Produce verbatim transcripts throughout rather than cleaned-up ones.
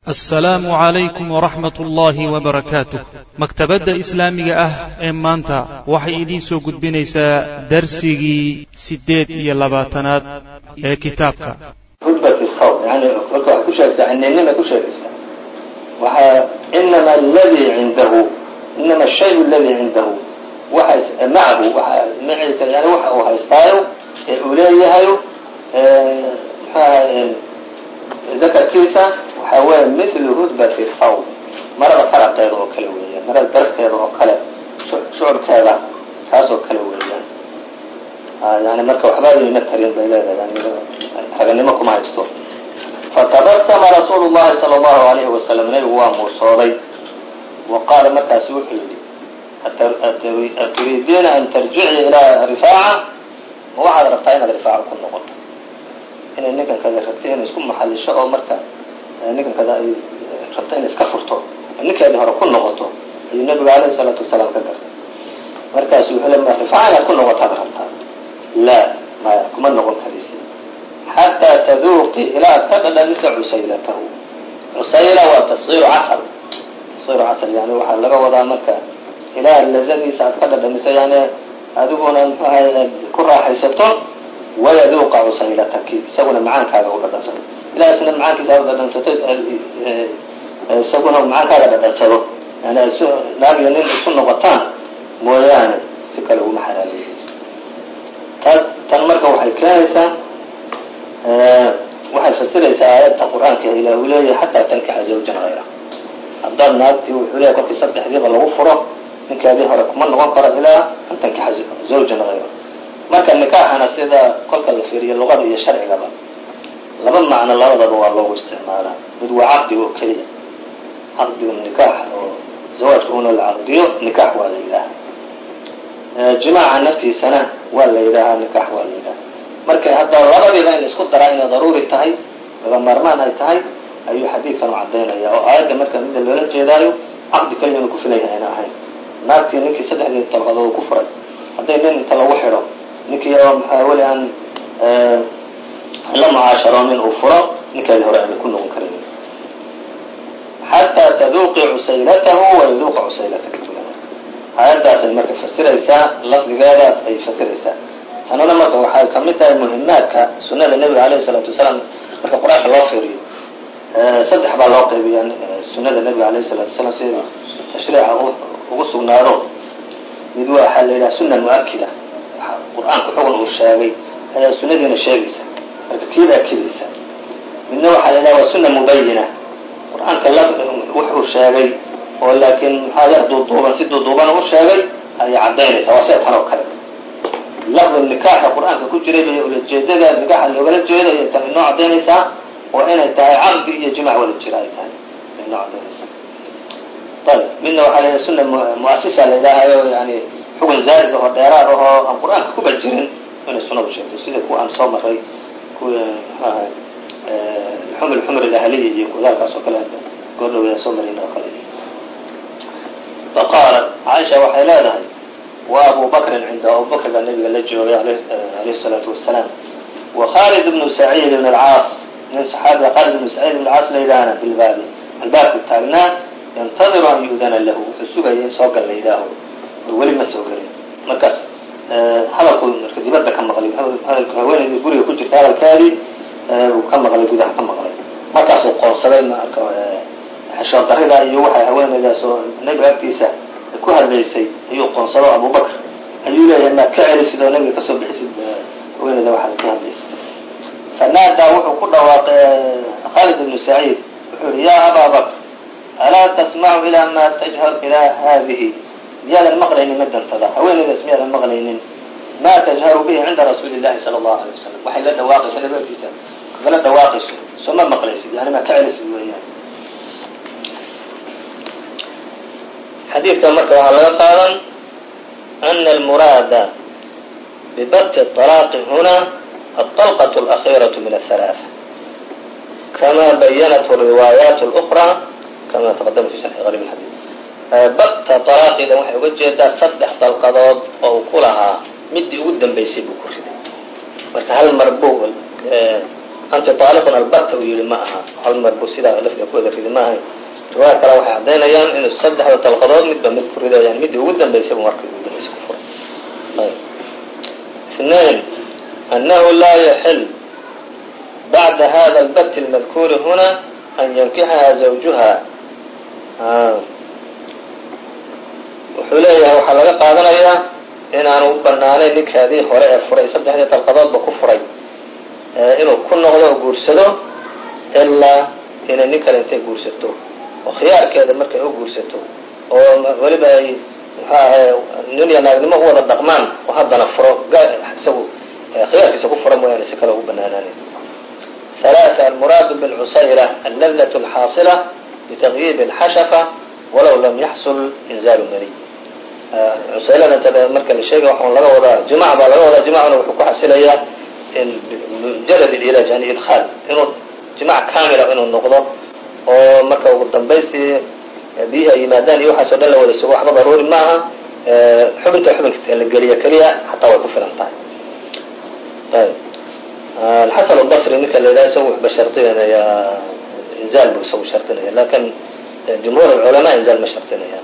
asalaamu calaykum waraxmat ullaahi wabarakaatuh maktabadda islaamiga ah ee maanta waxay idiin soo gudbinaysaa darsigii siddeed iyo labaatanaad ee kitaabka hudbat alkhawf yani marka wax ku sheegtaa cineynima ku sheegaysaa waxaa inama alladii cindahu inama ashayu alladii cindahu waxa macahu waxa maciisa yani waxa uu haystaayo ee uu leeyahayo maxaa dakarkiisa waxaa weeye mithlu hudbati alkhawf marada faraqeeda oo kale weeyaan marada darafteeda oo kale shucurkeeda kaas oo kale weeyaan yani marka waxba ayna tarin bay leedahay yani haganimo kuma haysto fatabasama rasuulu llahi sala allahu alayhi wasalam nabigu waa muusooday wa qaala markaasi wuxuu yidhi aturiidiina an tarjici ilaa rifaaca ma waxaad rabtaa inaad rifaaca ku noqoto inay ninkan kada rabtay inay isku maxallisho oo marka ninkan kada ay rabta inay iska furto ninkeedii hore ku noqoto ayuu nabigu alayhi salaatu wasalaam ka gartay markaasu wuxuu le ma rifaaca inaad ku noqotaad rabtaa laa maya kuma noqon karaysi xataa taduuqi ilaa ad ka dhadhamiso cusaylatahu cusayla waa tasgiiru casal tasgiiru casal yani waxaa laga wadaa marka ilaa lazadiisa ad ka dhadhamiso yani adiguna mxuahay ku raaxaysato wayaduuqa cusaylataki isaguna macaankaaga u dhadhansado ilaa isna macaankiisa dhadhansato isaguna macaankaaga dhadhansado yani ay naagiyo nin isu noqotaan mooyaane si kale uma xalaaleeyeysa taas tan marka waxay keenaysaa waxay fasiraysaa aayadda qur-aanka ilah uu leeyahay xataa tankixa zawjan hayra haddaad naagtii wuxuu leeyahay kolkii saddexdiiba lagu furo ninkaadii hore kuma noqon karo ilaa an tankixa zawjan hayra marka nikaaxana sida kolka la fiiriyo luqada iyo sharcigaba laba macno labadaba waa loogu isticmaalaa mid waa caqdiga oo keliya caqdiga nikaax oo zawaajka una la caqdiyo nikaax waa la yidhaaha jimaaca naftiisana waa la yidhaahaa nikaax waa la yidhaha marka hadda labadiiba in la isku daraa inay daruuri tahay laga maarmaan ay tahay ayuu xadiidkan u cadaynaya oo aayadda marka mida loola jeedaayo caqdi keliya inu ku filan yahay ayna ahayn naagtii ninkii saddexdii dalqadood ku furay hadday nin inta lagu xidho ninkii oo maxaa weli aan la mucaasharoonin uu furo ninkeedii hore ayna ku noqon karin xataa taduuqi cusaylatahu wayaduuqa cusaylataka aayaddaasay marka fasiraysaa lafdigeedaas ay fasiraysaa tanuna marka waxay kamid tahay muhimaadka sunada nebiga alayhi salaatu wasalaam marka qur-aanka loo fiiriyo saddex baa loo qaybiya sunada nebiga alayhi salaatu wasalaam si tashriica ugu sugnaado mid waxaa la yidhaha suna mu-akida qur-aanku xugun uu sheegay ayaa sunadiina sheegaysa marka kiibaa kedaysa midna waxaa la yidhaha waa suna mubayina qur-aanka la wuxuu sheegay oo laakiin maxaa yar duuduuban si duuduuban u sheegay ayay cadaynaysaa waa sida tan oo kale lafdi nikaaxa qur-aanka ku jiray bay ulajeedada nikaaxa loogala jeedo ayay tan inoo cadaynaysaa oo inay tahay caqdi iyo jimac wada jira ay tahay inoo cadaynaysaa ayb midna waxaa la yidhaha suna muasisa la yidhaahayo yani xugun zaaid oo dheeraad ahoo aan qur-aanka kuba jirin inay sunadu sheegto sida kuwa aan soo maray kuwa maxaaha xumr xumr alahliya iyo kudaalkaas oo kale goordhow aan soo marin oo kale faqaalat caaisha waxay leedahay wa abu bakrin cinda abu bakr baa nabiga la joogay alayhi الsalaatu wasalaam wa khalid bnu saciid ibn alcaas nin saxaabiga khalid ibnu saciid ibn alcaas la yidhaahna bilbaabi albaabku taagnaa yantadiru an yu'dana lahu wuxuu sugaya in soo gal la yidhaaho weli ma soo gelin markaas hadalku marka dibadda ka maqlay hadalku haweenaydii guriga ku jirta hadalkaadii uu ka maqlay gudaha ka maqlay markaasuu qoonsaday marka xeshood darida iyo waxay haweenaydaas oo nabiga agtiisa ku hadlaysay ayuu qoonsado abubakr ayuu leeyahay maad ka celisid oo nabiga kasoo bixisid haweenayda waxaad ka hadlaysay fanaadaa wuxuu ku dhawaaqay khalid ibnu saciid wuxuu yihi yaa abaa bakr alaa tasmacu ilaa ma tajhar ilaa haadihi miyaadan maqlaynin madantada haweenaydaas miyaadan maqlaynin ma tajharu bihi cinda rasuuli llahi sala allahu alay wasalam waxay la dhawaaqaysa nabiga agtiisa kagala dhawaaqayso soo ma maqlaysid yani maad ka celisid weeyaan xadiidka marka waxaa laga qaadan ana almuraada bibati طalaaqi huna aلطalqaة اlأkhيraة min aلhalaaث kama bayanathu riwaayaat اlأkraa kama taqadama fi sharxi qarib اxadiid bata طalaaqida waxay uga jeedaa saddex dalqadood oo uu ku lahaa midii ugu dambaysay buu ku riday marka hal mar buu anti taaliqun albatta uu yihi ma aha hal mar buu sidaa lafdiga ku wada ridi ma ahayn riwaaya kale waxay caddaynayaan inuu saddexda dalqadood midba mid ku rido yani midii ugu dambaysaybu marka ugu dambaysa ku furay اثنين أنه لا يحل بعد هذا البت المذكور هنا أن ينكحها زوجها wuxuu leeyahay waxaa laga qaadanayaa inaanu u banaanayn ninkaadii hore ee furay saddexdii dalqadoodba ku furay inuu ku noqdo oo guursado ilaa inay nin kale intay guursato oo khiyaarkeeda markay u guursato oo weliba ay muxuu ahay nin iyo naagnimo u wada dhaqmaan oo haddana furo isagu khiyaarkiisa ku fura mooyaane si kale ugu banaanaanayn ثلاثة المراد بالعسيلة اللذة الحاصلة بتغييب الحشفة ولو لم يحصل إنزال مني cusaylada inta marka la sheegay waxaan laga wadaa jimaac baa laga wadaa jimacna wuxuu ku xasilayaa mujarad ilaaj yani idkhaal inuu jimaac kaamila inuu noqdo oo marka ugu dambaystii biyaha yimaadaan iyo waxaas oo dhan la wada sugo waxba daruuri maaha xubinta xubinka la geliya keliya xataa way ku filan tahay ayb alxasan albasri ninka la yidhaha isagu waxba shartinaya inzaal buu isagu shartinaya lakin jumhuur alculamaa inzaal ma shartinaya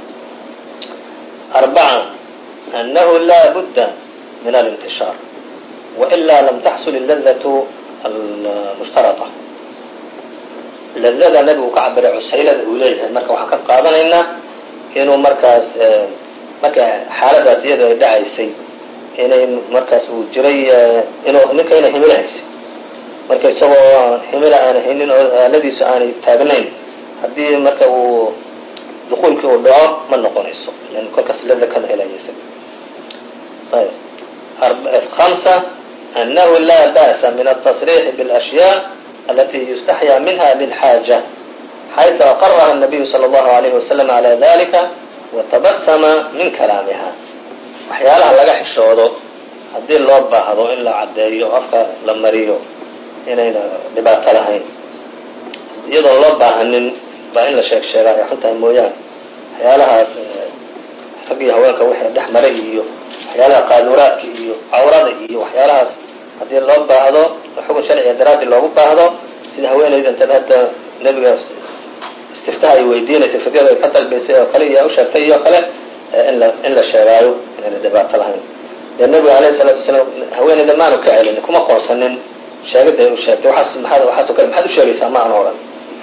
أربعة أنه لا بد من الانتشار وإلا لم تحصل اللذة المشترطة اللذة نبي كعبر عسيلة أوليها مركا وحكا قادنا إنه مركز مركا حالة زيادة داعيسي إنه مركز وجري إنه نكا إنه هملهيسي مركز سوى همله أنا هنين الذي سؤالي تابنين هذه مركا دخولك والدعاء ما نقونيسو لأن كل كاس لذة كان إلى يسب طيب خمسة أنه لا بأس من التصريح بالأشياء التي يستحيا منها للحاجة حيث أقرها النبي صلى الله عليه وسلم على ذلك وتبسم من كلامها وحيالها لقى حشوده هدي اللوبة هذو إلا عدائيو أفكا لمريو هنا هنا لبات لهين يضو اللوبة هنن baa in la sheeg sheegaa ay xuntahay mooyaane waxyaalahaas ragii haweenka wixii dhex maray iyo waxyaalaha qaaduraadka iyo cawrada iyo waxyaalahaas haddii loo baahdo xukun sharciga daraadii loogu baahdo sida haweenayda intan hadda nebiga istiftaha ay weydiinaysay fidyada ay ka dalbaysay oo kale iyo u sheegtay iyo kale in la in la sheegaayo inayna dhibaato lahayn dee nebiga alayhi salaatu wasalaam haweenayda maanu ka celin kuma qoonsanin sheegada ay u sheegtay waxaas maxaad waxaasoo kale maxaad u sheegaysaa ma aan odhan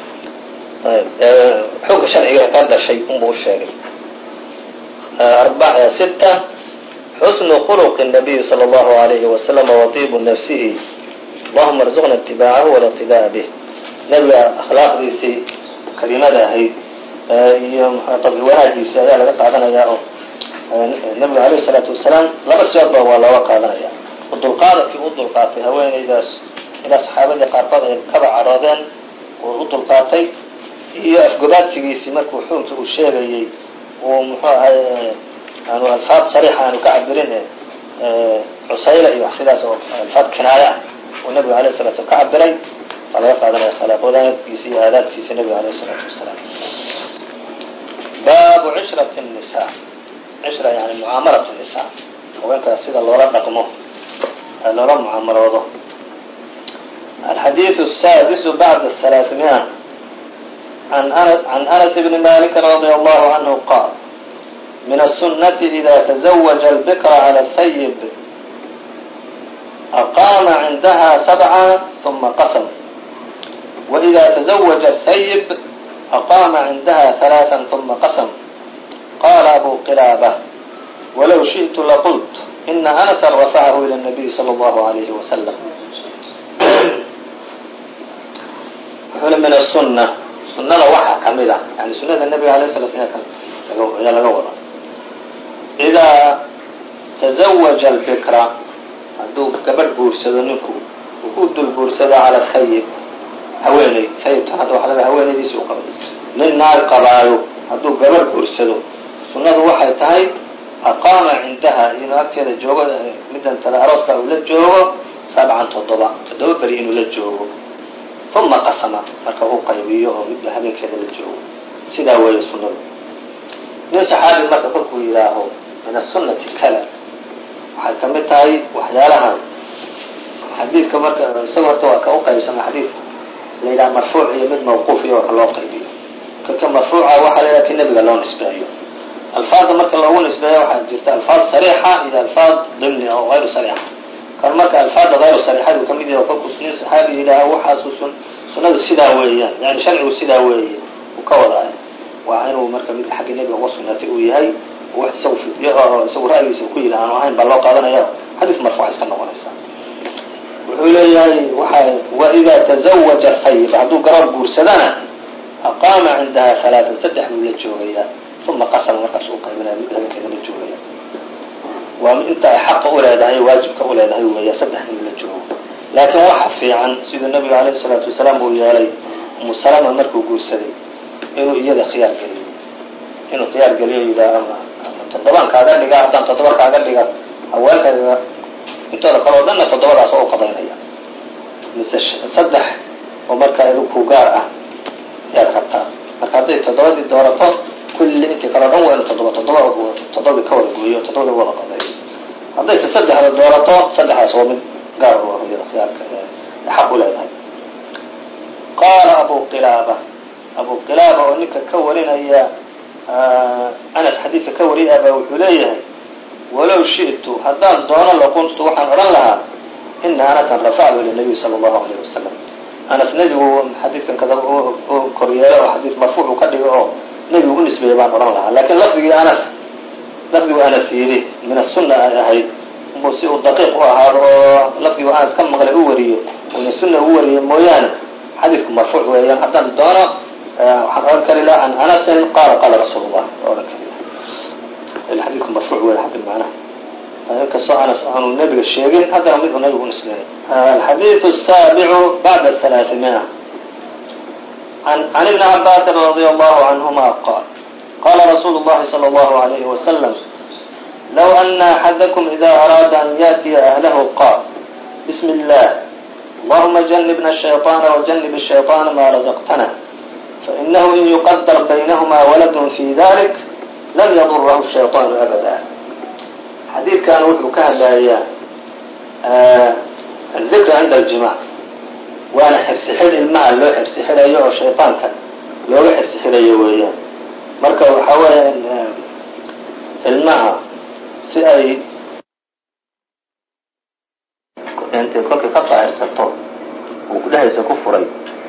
حكم شرعي قال شيء أمه الشارع أربعة ستة حسن خلق النبي صلى الله عليه وسلم وطيب نفسه اللهم ارزقنا اتباعه ولا اتباع به نبي أخلاق ديسي كلمة هي يوم طب الواحد يسأل على قعدنا يا النبي عليه الصلاة والسلام لا بس يرضى ولا وقعنا يا ضد القاضي في ضد القاضي هوين إذا إذا صحابة قارقضة كبع عراضان وضد القاضي iyo afgobaadkiisii markuu xukunka uu sheegayay oo muxuu ahay aanu alfaad sariixa aanu ka cabirin ee cusayla iyo sidaas oo alfaad kinaaya oo nabiga alayhi salaatu ka cabiray wala qaadana khalaaqodaankiisii iyo aadaabkiisii nabiga alayhi salaatu wasalaam bab عشرة النساء عشرة يعني معاملة النساء haweenka sida loola dhaqmo loola muaamaloodo الحديث السادس بعد الثلاثمائة عن أنس, عن أنس بن مالك رضي الله عنه قال من السنة إذا تزوج البكر على الثيب أقام عندها سبعة ثم قسم وإذا تزوج الثيب أقام عندها ثلاثا ثم قسم قال أبو قلابة ولو شئت لقلت إن أنسا رفعه إلى النبي صلى الله عليه وسلم من السنة سنة وحا كاملة يعني سنة النبي عليه الصلاة والسلام إذا تزوج البكرة عندو قبل بورسة نكو وقود البورسة على الخيب هواني خيب تحت وحلال هواني دي سوق من نار قباله عندو قبل بورسة سنة وحا تهي أقام عندها إنه أكتد الجوغة مدن تلا أرسل أولاد جوغة سبعا تضبع تدوب بريئين أولاد جوغة ثم قسم مركه قيبيه مثل هذين كذا الجو سيدا وين السنة من صحابي مركه كله إلهه من السنة الكلام وحكمتها وحيالها xadiidka marka isaga horta waa ka u qaybsama xadiid la yidhaha marfuuc iyo mid mawquuf iyo wax loo qaybiyo. kaka marfuuca waxaa la yidhaha ki nebiga loo nisbeeyo. alfaadda marka loogu nisbeeyo waxaa jirta alfaad sariixa iyo alfaad dimni oo hayru sariixa. kan marka alfaadda hayru sariixadu kamid yahay kolku nin saxaabi yidhaaha waxaasu sun sunadu sidaa weeyaan, yani sharcigu sidaa weeye uu ka wadaayo, waa inuu marka mid xagga nebiga uga sugnatay uu yahay, wax isagu fidyo oo isagu ra'yigiisa ku yidhi aanu ahayn baa loo qaadanaya, xadiis marfuuca iska noqonaysa. wuxuu leeyahay waxa waidaa tazawaja sayf hadduu garoor guursadana aqaama cindaha halaatan saddex buu la joogaya, uma qasama markaas u qaybinaya mid habeenkeeda la joogaya. waa inta ay xaqa u leedahay waajibka u leedahay weeya saddex nin la joogo. laakiin waxa fiican siduu nabiga alayhi salaatu wasalaam uu yeelay umu salama markuu guursaday inuu iyada khiyaar geliyo inuu khiyaar geliyo yidhaaha toddobaan kaaga dhiga haddaan toddoba kaaga dhiga haweenkayga intooda kaloo dhanna toddobadaas oo u qadaynaya, mise saddex oo markaa idu ku gaar ah yaad rabtaa. marka hadday toddobadii doorato kulli intii kaloo dhan waa inu toddoba toddoba toddobadii ka wada gooyo toddobadii wada qadayo. haddayse saddexda doorato saddexdaas waa mid gaar u ah iyada khiyaarka xaq u leedahay. qaala abu qilaaba abu qilaaba oo ninka ka warinaya anas xadiidka ka wariyaba wuxuu leeyahay walow shi'tu haddaan doono laqultu waxaan odhan lahaa ina anasan rafacdu ila nabiy sala allahu alayhi wasalam. anas nebigu xadiidkan kada u koryeelo oo xadiis marfuuc ka dhigo oo nebigu u nisbeeyey baan odhan lahaa, laakiin lafdigii anas lafdigu anas yidhi min asunna ay ahayd mu si uu daqiiq u ahaado oo lafdigu anas ka maqlay u wariyo una sunna u wariyo mooyaane xadiidku marfuuc weeyaan. haddaan doono waxaan odhan kari laha an anasin qaala qaala rasuulu llah odhan kari laha xadiidku marfuuc weey xagga macnaha inkastoo anas aanu nebiga sheegin haddana mid uu nebigu u nisbeeyay. alxadiidu asaabicu bacda halaaثimiya عن ابن عباس رضي الله عنهما قال قال رسول الله صلى الله عليه وسلم لو أن أحدكم إذا أراد أن يأتي أهله قال بسم الله اللهم جنبنا الشيطان وجنب الشيطان ما رزقتنا فإنه إن يقدر بينهما ولد في ذلك لم يضره الشيطان أبدا. حديث كان وحده كهلا آه الذكر عند الجماع waana xirsi xil ilmaha loo xirsi xilayo oo shaytaanka looga xirsi xilayo weeyaan. marka waxaa weeya ilmaha si ay intay kolkay ka daahirsato uu kudhehaysa ku furay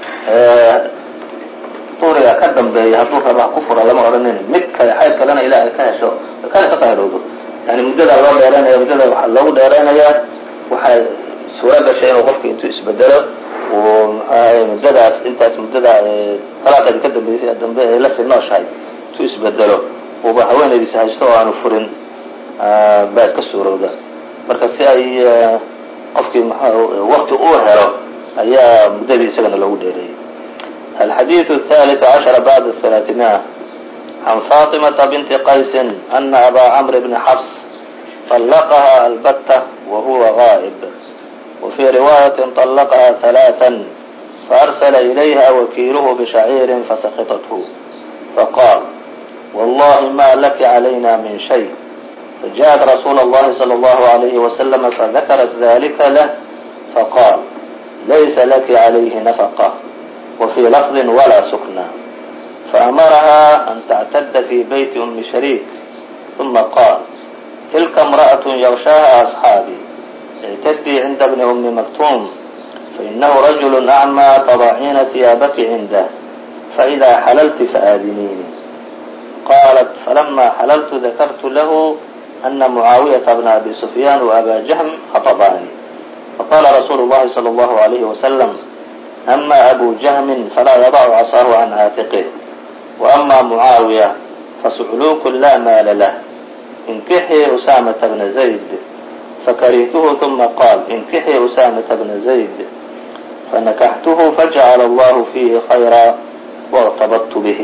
tuuriga ka dambeeya hadduu rabaa ku fura lama odhanin mid kale xayr kalena ilaahay ka hesho kana ka daahiroodo, yani muddadaa loo dheeranaya muddada waxaa loogu dheeranayaa waxay suura gashay inuu qofka intuu isbedelo muddadaas intaas muddada talaaqeedi ka dambeysay dambe ay la sinooshahay intuu isbedelo uba haweenaydiisa haysto oo aanu furin baa iska suurowda. marka si ay qofkii waqti uu helo ayaa muddadii isagana loogu dheereeyay. alxadiiث الثالث عشر بعد الثلاثمائة عن فاطمة بنت قيس أن أبا عمرو بن حفص طلقها البتة وهو غائب، وفي رواية طلقها ثلاثا فأرسل إليها وكيله بشعير فسقطته فقال والله ما لك علينا من شيء. فجاءت رسول الله صلى الله عليه وسلم فذكرت ذلك له فقال ليس لك عليه نفقة، وفي لفظ ولا سكنى. فأمرها أن تعتد في بيت أم شريك ثم قال تلك امرأة يغشاها أصحابي اعتدي عند ابن أم مكتوم فإنه رجل أعمى تضعين ثيابك عنده فإذا حللت فآذنيني. قالت فلما حللت ذكرت له أن معاوية بن أبي سفيان وأبا جهم خطباني، فقال رسول الله صلى الله عليه وسلم أما أبو جهم فلا يضع عصاه عن عاتقه، وأما معاوية فسعلوك لا مال له، انكحي أسامة بن زيد. فكرهته ثم قال انكحي أسامة بن زيد، فنكحته فجعل الله فيه خيرا وارتبطت به.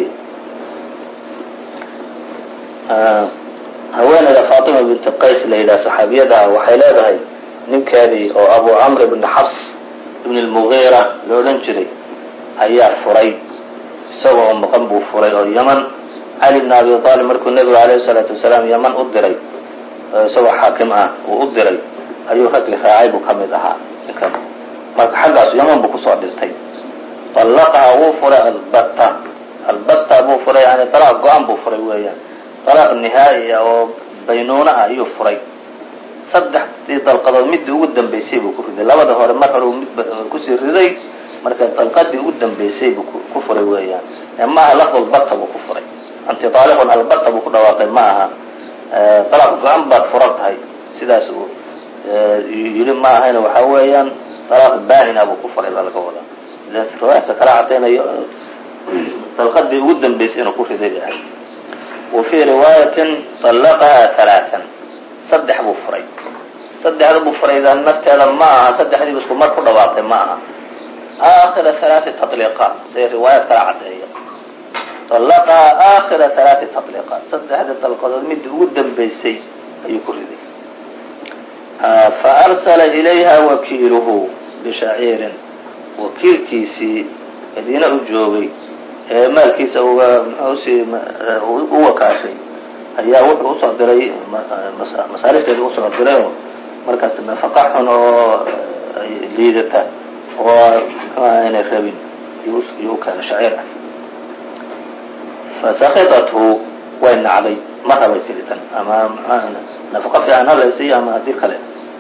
haweeneyda faatima binti qays la yidhaha saxaabiyada waxay leedahay ninkeedii oo abu camr ibn xafs ibn lmugiira la odhan jiray ayaa furay, isagoo maqan buu furay oo yaman cali bn abi aalib markuu nebigu alayhi salaatu wasalaam yaman u diray isagoo xaakim ah uu u diray ayuu ragli raacay buu ka mid ahaa. ninkan marka xaggaas yaman buu kusoo dhintay طلقها wuu furay albata albata buu furay yani طلاaq go-an buu furay weeyaan طلاaq نihaaئiya oo baynuuna ah ayuu furay saddexdii dalqadood midii ugu dambaysay buu ku riday labada hore mar hore mid kusii riday marka dalqadii ugu dambaysay buu ku furay weeyaan maaha lafd albata buu ku furay anti طaaliqun albata buu ku dhawaaqay ma aha طلاaq go-an baad furan tahay sidaas uu yidhi ma ahayna waxaa weeyaan طلاaq baahina buu ku furay baa laga wadaa riwaayadka kala cadaynayo dalqadii ugu dambaysay inuu ku riday ahay wa fii riwaayatin طallaqaha ثalaaثan saddex buu furay saddexda buu furaydaa nafteeda ma aha saddexdiiba isku mar ku dhawaaqay ma aha aakhira ثalaaثi taطliiqaat say riwaayad kala cadeeya طallaqaha aakhira ثalaaثi taطliiqaat saddexda dalqadood midii ugu dambaysay ayuu ku riday faarsala ilayha wakiiluhu bishaciirin wakiilkiisii madiine u joogay ee maalkiisa uga muxuusii u wakaashay ayaa wuxuu usoo diray masaarifteeda usoo diray oo markaas nafaqa xun oo liidata oo muxuuha inay rabin iyo u keena shaciir ah fasakitathu way nacday ma rabay tiritan ama mxuha nafaqa fiican halaysiiyo ama haddii kale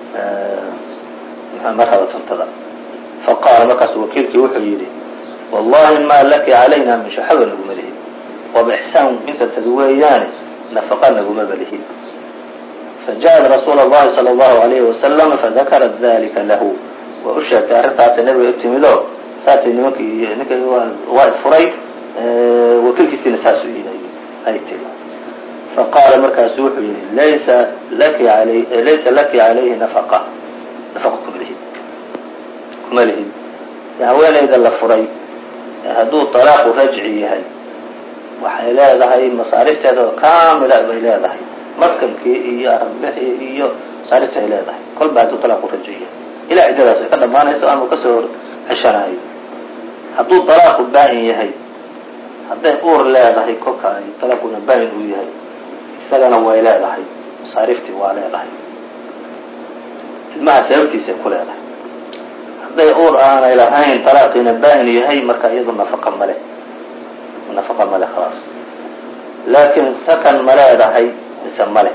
ma raba tuntada faqaala markaas wakiilkii wuxuu yidhi wallahi ma laki calayna min shaxaba naguma lihid waaba ixsaan intatad weeyaane nafaqa naguma balihid fajaءat rasuul اllahi salى اllahu alayhi wasalam fadakarat dalika lahu waa u sheegtay arrintaasa nabiga u timid oo saasay nimankii ninka waa furay wakiilkiisiina saasuu yidhi ay tiri faqaala markaasu wuxuu yidhi laysa laki alay laysa laki calayhi nafaqa nafaqa kuma lihid kuma lihid haweenayda la furay hadduu طalaaqu rajci yahay waxay leedahay masaarifteeda oo kaamila bay leedahay maskankii iyo arbixii iyo masaarifta ay leedahay kolba hadduu طalaaqu rajci yahay ilaa ciddadaas ay ka dhamaanayso ama kasoo ceshanayo hadduu طalaaqu baa-in yahay hadday uur leedahay kolka ay طalaaquna baa-in uu yahay isagana way leedahay masaariftii waa leedahay ilmaha sababtiisay ku leedahay hadday uur aanay lahayn طalaaqiina baa-in yahay marka iyadu nafaqa male nafaqa male khalaas laakiin sakan ma leedahay mise male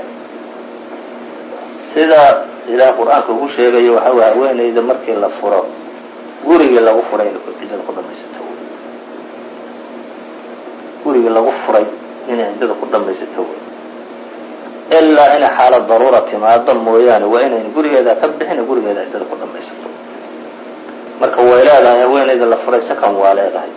sida ilaah qur-aanka ugu sheegayo waxa way haweenayda markii la furo gurigii lagu furay inay ciddada ku dhamaysato gurigii lagu furay inay ciddada ku dhamaysato ilaa inay xaalad daruura timaado mooyaane waa inayn gurigeeda ka bixin gurigeeda ciddada ku dhamaysato marka way leedahay haweenayda la furay sakan waa leedahay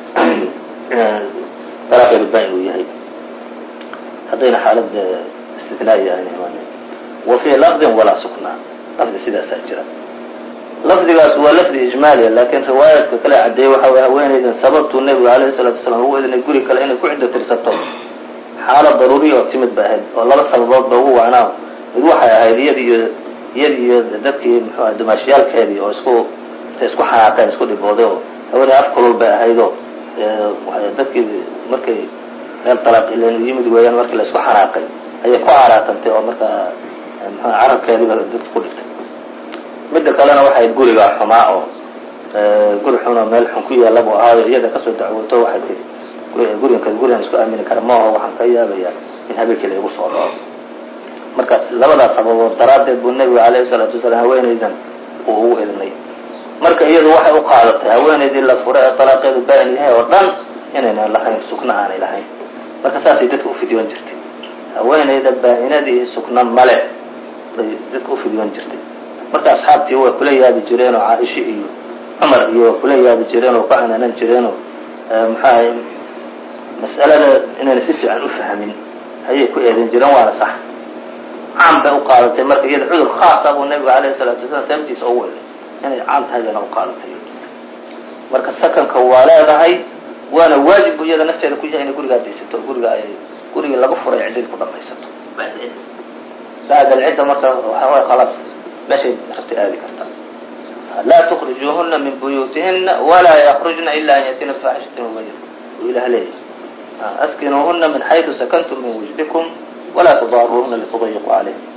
طلاaqeedu baa-in uu yahay haddayna xaalad istinaa'iya ayna imaanin wa fii lafdin walaa suknaa lafdi sidaasaa jira lafdigaas waa lafdi ijmaaliya laakiin riwaayadka kale cadeeyey waxa way haweenaydan sababtuu nebigu alayhi salaatu wasalaam ugu idinay guri kale inay ku ciddo tirsato xaalad daruuriya oo timid ba ahayd oo laba sababood ba ugu wacnaa mid waxay ahayd iyad iyo iyad iyo dadkii muxuu aha dumaashiyaalkeedii oo isku intay isku xanaaqeen isku dhibooday oo haweenay af kulul bay ahaydoo dadkii markay meel طalaaq ilan yimid weeyaan markii la isku xanaaqay ayay ku caraatantay oo markaa mxua carabkeediba dadka ku dhigtay midda kalena waxay gurigaa xumaa oo guri xunoo meel xun ku yaalla buu ahaayo iyada kasoo dacwooto waxay tihi guriganka gurigan isku aamini kara ma aho waxaan ka yaabayaa in habeenkii la igu soo dhaco markaas labadaas sababood daraaddeed buu nebigu alayhi salaatu wasalaam haweenaydan uu ugu idnay marka iyadu waxay u qaadatay haweenaydii la furay ee طalaaqeedu baa-in yahay oo dhan inaynan lahayn sukna aanay lahayn marka saasay dadka ufidyoon jirtay haweenayda baa-inadii sukna male bay dadka ufidyoon jirtay marka asxaabtii way kula yaabi jireen oo caaisha iyo cumar iyo way kula yaabi jireen oo ku canaanan jireen oo maxaa mas'alada inayna si fiican u fahmin ayay ku eedan jireen waana sax caan bay u qaadatay marka iyada cudur khaasa buu nebigu alayhi salaatu wasalaam sababtiisa ugu eday inay caan tahay bayna u qaadatay marka sakanka waa leedahay waana waajib bu iyada nafteeda ku yahay inay gurigaa daysato guriga ay gurigii lagu furay ciddadii ku dhamaysato bacda alcidda marka waxa way khalaas meeshay rabtay aadi kartaa laa tukrijuuhuna min buyuutihina walaa yakrujna ila an yatina bifaaxishatin mubayina uu ilaah leeyahy askinuuhuna min xaytu sakantum min wujdikum walaa tudaaruuhuna litudayiquu calayhim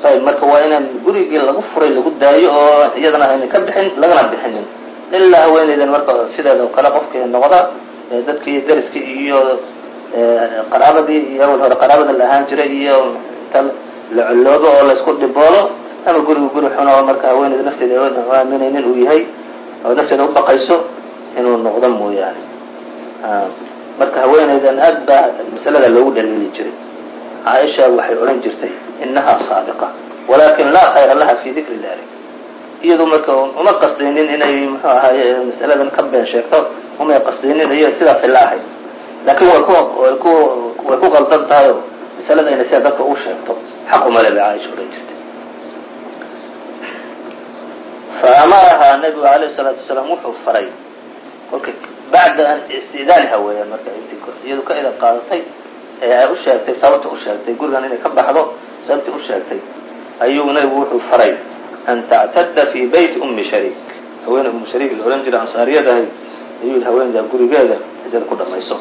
ayb marka waa inaan gurigii lagu furay lagu daayo oo iyadana ayna ka bixin lagana bixinin ilaa haweenaydan marka sideeda oo kale qofkii noqda dadkii dariskii iyo qaraabadii iyo awal hore qaraabada la ahaan jiray iyo inta la coloobo oo laisku dhiboodo ama guriga guri xun oo marka haweenayda nafteeda aaminaynin uu yahay oo nafteeda u baqayso inuu noqdo mooyaane marka haweenaydan aad baa masalada loogu dhaliili jiray caaisha waxay odhan jirtay inahaa saadiqa walakin laa khayra laha fi dikri dalik iyadu marka uma qasdaynin inay muxuu ahaaye masaladan ka been sheegto umay qasdaynin iyo sidaas la ahayd laakiin way ku way ku way ku qaldan tahay masalada inay sida dadka u sheegto xaq uma leh caaisha odhan jirtay faamaraha nabigu alayhi salaatu wasalaam wuxuu faray kolka bacda an istidaanha weeyaan marka intii iyadu ka idan qaadatay ee ay u sheegtay sababta u sheegtay gurigan inay ka baxdo sababtii u sheegtay ayuu nabigu wuxuu faray an tactada fi bayti ummi shariik haweeney ummu shariik la odhan jiray ansaariyadahay ayuu haweeneyda gurigeeda cidada ku dhamayso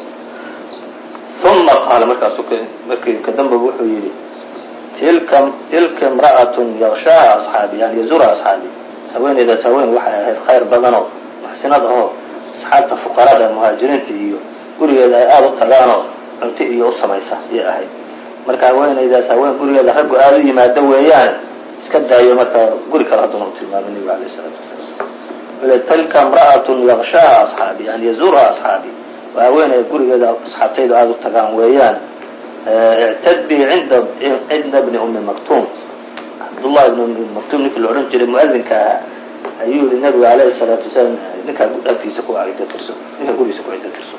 uma qaala markaasu markii kadamba wuxuu yidhi tilka tilka imra'atun yakshaha asxaabi yani yazura asxaabi haweeneydaas haween waxay ahayd khayr badanoo muxsinad ahoo asxaabta fuqarada muhaajiriinta iyo gurigeeda ay aada u tagaanoo cunto iyo u samaysa ayay ahayd marka haweeneydaas haween gurigeeda raggu aada u yimaado weeyaan iska daayo marka guri kale hadduna u tilmaamay nabigu alayh isalaatu wasalaam tilka imra'atun yakshaha asxaabi yani yazuruha asxaabi waa haweeney gurigeeda asxaabtayda aada u tagaan weeyaan ictadbii inda cinda bni ummi maktuum cabdullahi ibn ummi maktuum ninkii la odhan jiray muadinka ahaa ayuu yihi nabigu alayhi salaatu wasalaam ninkaa agtiisa ku cido tirso ninka gurigiisa ku cido tirso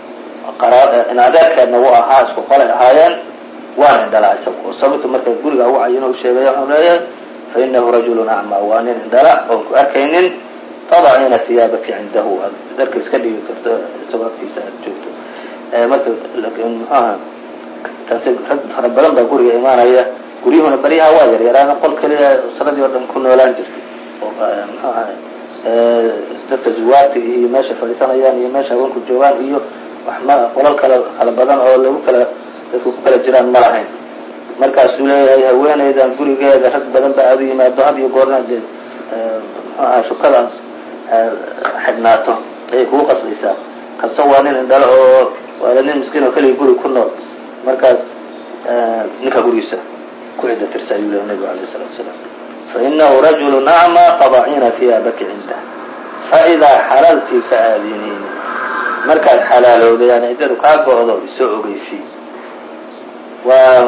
in adeerkeedna wuu ahaa isku qolay ahaayeen waana indhalaa isaga oo sababta marka guriga u cayino u sheegaya wuxuu leeyahay fa inahu rajulun acmaa waa nin indhala oon ku arkaynin tadaciina tiyaabaki cindahu aad darka iska dhigi karto isagoo agtiisa aad joogto marka lakin muxuaha taasi rag fara badan baa guriga imaanaya guryuhuna baryaha waa yaryaraana qol keliya usradii oo dhan ku noolaan jirtay oo muxuu ahay dadka zuwaarta iyo meesha fadhiisanayaan iyo meesha haweenku joogaan iyo wax ma qolal kala kala badan oo lagu kala dadku ku kala jiraan ma lahayn markaasuu leeyahay haweeneydan gurigeeda rag badan baa aada yimaado had iyo goorna dee muxuu ahay shukadaas xidhnaato ayay kugu qasbaysaa kaso waa nin indhalo oo waala nin miskiin oo keliya guri ku nool markaas ninka gurigiisa ku cidda tirsa ayuu leeyahay nabigu alayh salatu wasalaam fainahu rajulu acmaa tadaciina tiyaabaki cindah faidaa xalalti faadiniini markaad xalaalowda yani ciddadu kaa go-do isoo ogeysii waa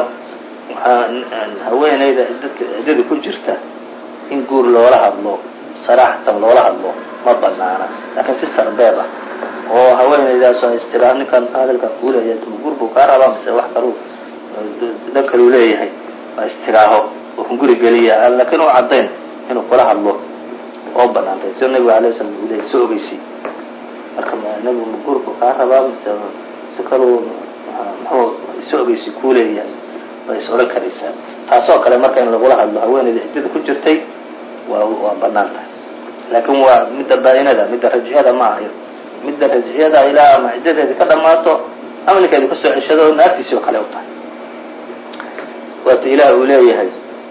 haweeneyda dadka ciddada ku jirta in guur loola hadlo saraaxatan loola hadlo ma banaana laakiin si sarbeeb ah oo haweeneydaas ay istiraah ninkan hadalka kuuleeya guur buu kaa rabaa mise wax kalu dhan kaluu leeyahay waa istiraaho oo ku guri geliya laakiin u caddayn inuu kula hadlo oo banaantay sida nabigu alayh salam uu leeyahy soo ogeysii marka nabigu ma guurku kaa rabaa mise si kaluu muxuu isoo ogeysi kuu leeyahay way is odhan karaysaa taasoo kale marka in lagula hadlo haweeneyda ciddada ku jirtay waa waa banaan tahay laakiin waa midda baa-inada midda rajciyada ma aha midda rajciyada ilaa ama ciddadeedi ka dhamaato ama ninkeedi kasoo ceshado naagtiisii oo kale u tahay waata ilaah uu leeyahay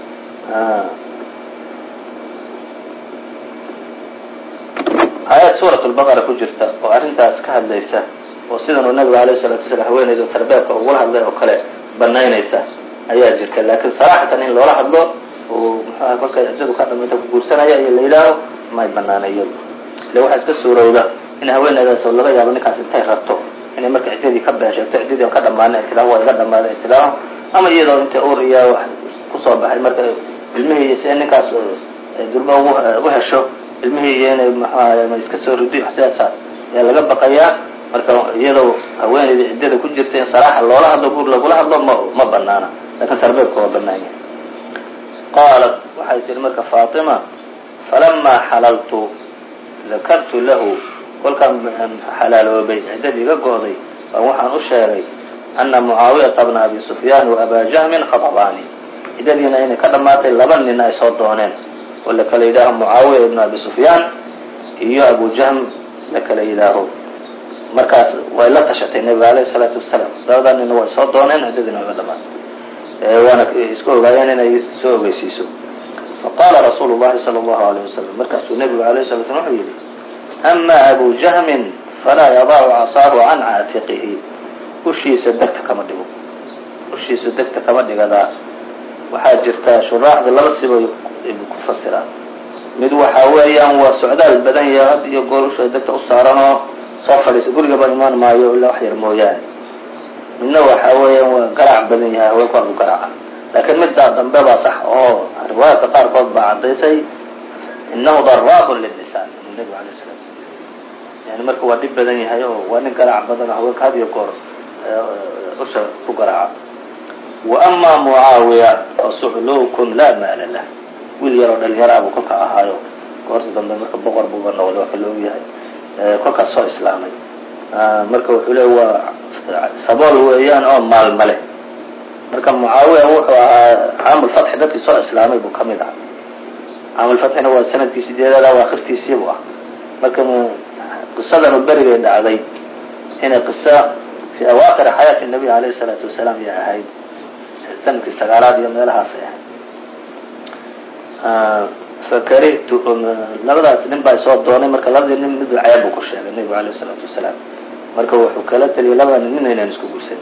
aayad suurat lbaqara ku jirta oo arrintaas ka hadlaysa oo sidan uu nabigu alayh salatu wasalaam haweeneyda sarbeebka ugula hadlay oo kale banaynaysa ayaa jirta laakiin saraaxatan in loola hadlo oo muxuaha kolkay ciddadu ka dhamayta ku guursanaya iyo la yidhaaho may banaana iyadu ile waxaa iska suurowda in haweeneydaas oo laga yaabo ninkaas intay rabto inay marka ciddadii ka been sheegto ciddadii ka dhamaana itilaaho waa iga dhamaada itilaaho ama iyadoo intay ur iyo wax kusoo baxay marka ilmihii iyo si ninkaas durba ugu hesho ilmihii iyo inay maxuahay ma iska soo rido sidaasa ayaa laga baqayaa marka iyadoo haweeneyda ciddada ku jirta in saraaxa loola hadlo guur lagula hadlo ma ma banaana laakiin sarbeebka waa banaanya qaalat waxay tihi marka faatima falamaa xalaltu dakartu lahu kolkaan xalaaloobay ciddadii iga go'day baan waxaan u sheegay ana mucaawiyata bna abi sufyaan wa abaa jahmin khatabaani ciddadiina inay ka dhamaatay laba nin ay soo dooneen oo la kala yidhaaho mucaawiya ibna abi sufyaan iyo abu jahm la kala yidhaaho markaas way la tashatay nabiga alayhi salaatu wasalaam labadaa nina way soo dooneen ciddadiina way ga dhamaatay waana isku ogaayeen inay soo ogeysiiso. faqaala rasuulu llahi sala allahu alayh wasalam, markaasuu nebigu alayh sala slam wuxuu yidhi ama abu jahmin falaa yadacu casaahu can caatiqihi, ushiisa degta kama dhigo, ushiisa degta kama dhigadaa. waxaa jirtaa shuraaxda laba siba ku fasiraa. mid waxaa weeyaan waa socdaal badan yahay, had iyo goor usha degta u saaranoo soo fadhiisa, gurigaba imaan maayo ilaa wax yar mooyaane. midna waxaa weeyaan waa garaac badan yahay, haweenku aadu garaaca. laakiin middaa dambe baa sax oo riwaayadka qaarkood baa caddaysay inahu daraabun lilnisaan, inuu nebigu alay sala slam yani marka waa dhib badan yahay oo waa nin garaac badan oo haweenka had iyo goor usha ku garaaca. wa amaa mucaawiya fasuxluukun laa maala lah, wiil yaroo dhalinyara buu kolka ahaayo, goorta dambe marka boqor buuba noqday waa ka la ogyahay, kolkaas soo islaamay. marka wuxuu leey waa sabool weeyaan oo maal male. marka mucaawiya wuxuu ahaa caamulfatxi dadkii soo islaamay buu kamid aha. caamulfatxina waa sanadkii sideedaad o akhirtiisii buu ah. marka qisadanu berigay dhacday inay qisa fi awaakir xayaati nabiy alayhi salaatu wasalaam ya ahayd, sanadkii sagaalaad iyo meelahaas ay ahayd. fakarihtu labadaas nin baa soo doonay, marka labadii nin mid ceeb buu ku sheegay nebigu alayhi salaatu wasalaam. marka wuxuu kala taliyay labada nin inaynan isku guursan.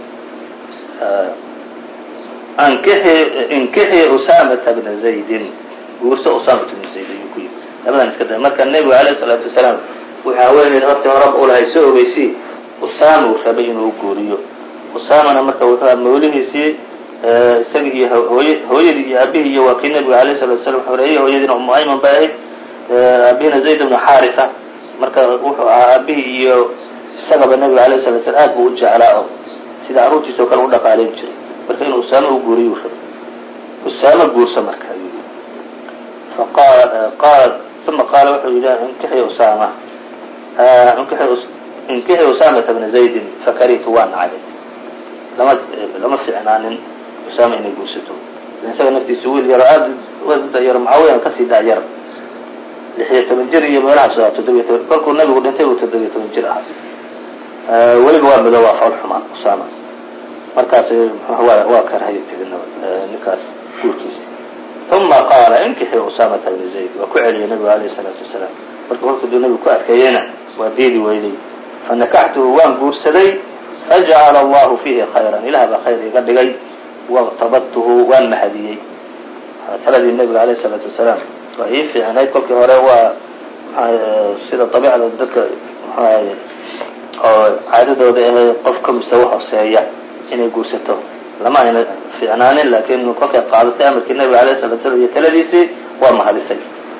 ankixi inkixi usaamata bna zaydin, guurso usaamata bna zayd ayuu ku yimi. labadan iska da marka nebigu alayhi salaatu wasalaam waxaa haweeneyd horta horaba ulahay soo ogeysii usaama uu rabay inuu guuriyo. usaamana marka wuxuu aha mawlihiisii isaga iyo hooy hooyadii iyo aabihii iyo waa kii nebiga alayhi salatu wasalam xoreeyey. hooyadiina umu ayman bay ahayd, aabihina zayd bnu xaarisa. marka wuxuu ahaa aabihii iyo isagaba nebiga alayhi salatu wasalaam aad buu u jeclaa oo sida carruurtiisa oo kale u dhaqaaleyn jiray. marka inuu usaama u guuriyo rabay. usaama guursa marka faqaala qaala uma qaala wuxuu yidhi inkixi usaama inkixi usaamata bna zaydin fakaritu waa nacay. lama lama fiicnaanin usaama inay guursato, isaga naftiisa wiil yaro aad wada yaro mucaawiya kasii daa yar, lix iyo toban jir iyo meelahaas oo toddobiyo toban. kolkuu nabigu dhintay uu toddobiyo toban jir ah. weliba waa mido waa fawl xumaan usaama. markaas waa waa karhayo tegin ninkaas guurkiisa. uma qaala inkixi usaamata bna zayd, waa ku celiyay nabigu alayhi salaatu wasalaam. marka kolkuu duu nabigu ku adkeeyena waa diidi weyday. fanakaxtuhu waan guursaday, fajacala allahu fiihi khayran, ilaah baa khayr iga dhigay. waqtabadtuhu waan mahadiyey. taladii nabiga alayhi salaatu wasalaam waa ii fiicnayd. kolkii hore waa sida dabiicda dadka mxuahay oo caadadooda ahay qofka mustawa hooseeya inay guursato lama ayna fiicnaanin, laakiin kolkay qaadatay amarkii nabiga alayhi salatu wasalaam iyo taladiisii waa mahadisay.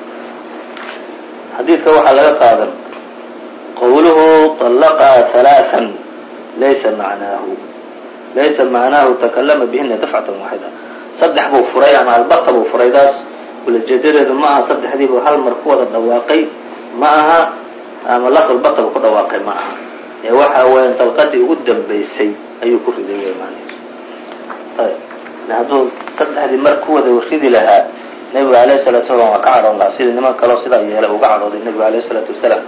xadiidka waxaa laga qaadan qawluhu طلqha ثaلaaثا laysa macnaahu laysa macnaahu takalama bihina dafcatan waaxida. saddex buu furay ama albata buu furay. daas ulajeedadeedu ma aha saddexdiibu hal mar ku wada dhawaaqay ma aha, ama lafdulbata buu ku dhawaaqay ma aha. ee waxa weeyaan dalqadii ugu dambaysay ayuu ku riday maaniis. ayb hadduu saddexdii mar ku wada ridi lahaa nebigu alayhi salatu wasalaam waa ka cadhoon lahaa, sida niman kaleo sidaa yeelay uga cadhooday nebigu alayhi salatu wasalaam.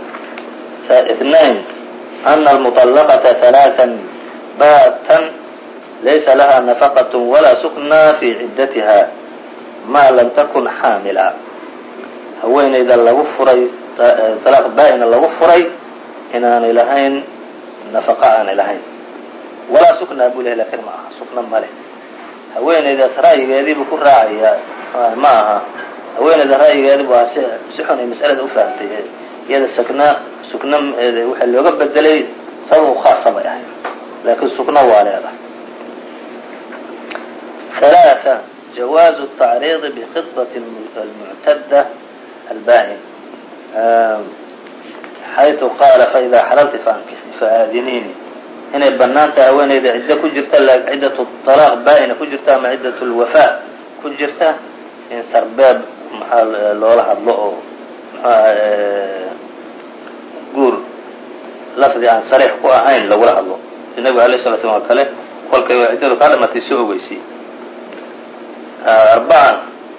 اثنين أن المطلقة ثلاثا باتا ليس لها نفقة ولا سكنى في عدتها ما لم تكن حاملا. haweeneyda lagu furay طلاaq baa-ina lagu furay inaanay lahayn نفقة aanay lahayn, walaa sukna buu leh, lakin ma aha sukna ma leh. haweeneydaas ra'yigeediibuu ku raacaya ma aha. haweeneyda ra'yigeedibu a si si xun ay mas'alada ufahamtay. iyada sakna sukna waxa looga bedelay sabab khaasa bay ahayd, laakiin sukna waa leedahay. ثلاثة جواز التعريض بخطبة المعتدة البائن حيث قال فإذا حللت فأنكحي فآذنيني. inay banaanta haweeneyda ciddo ku jirta, ciddatu طلاaq baa-ina ku jirta ama ciddatu lwafaa ku jirta in sarbeeb maxaa loola hadlo oo guur lafdi aan sariix ku ahayn lagula hadlo. nabigu alayه الsala slam oo kale kolkay ciddadu kaa dhamatay soo ogeysay. arbacan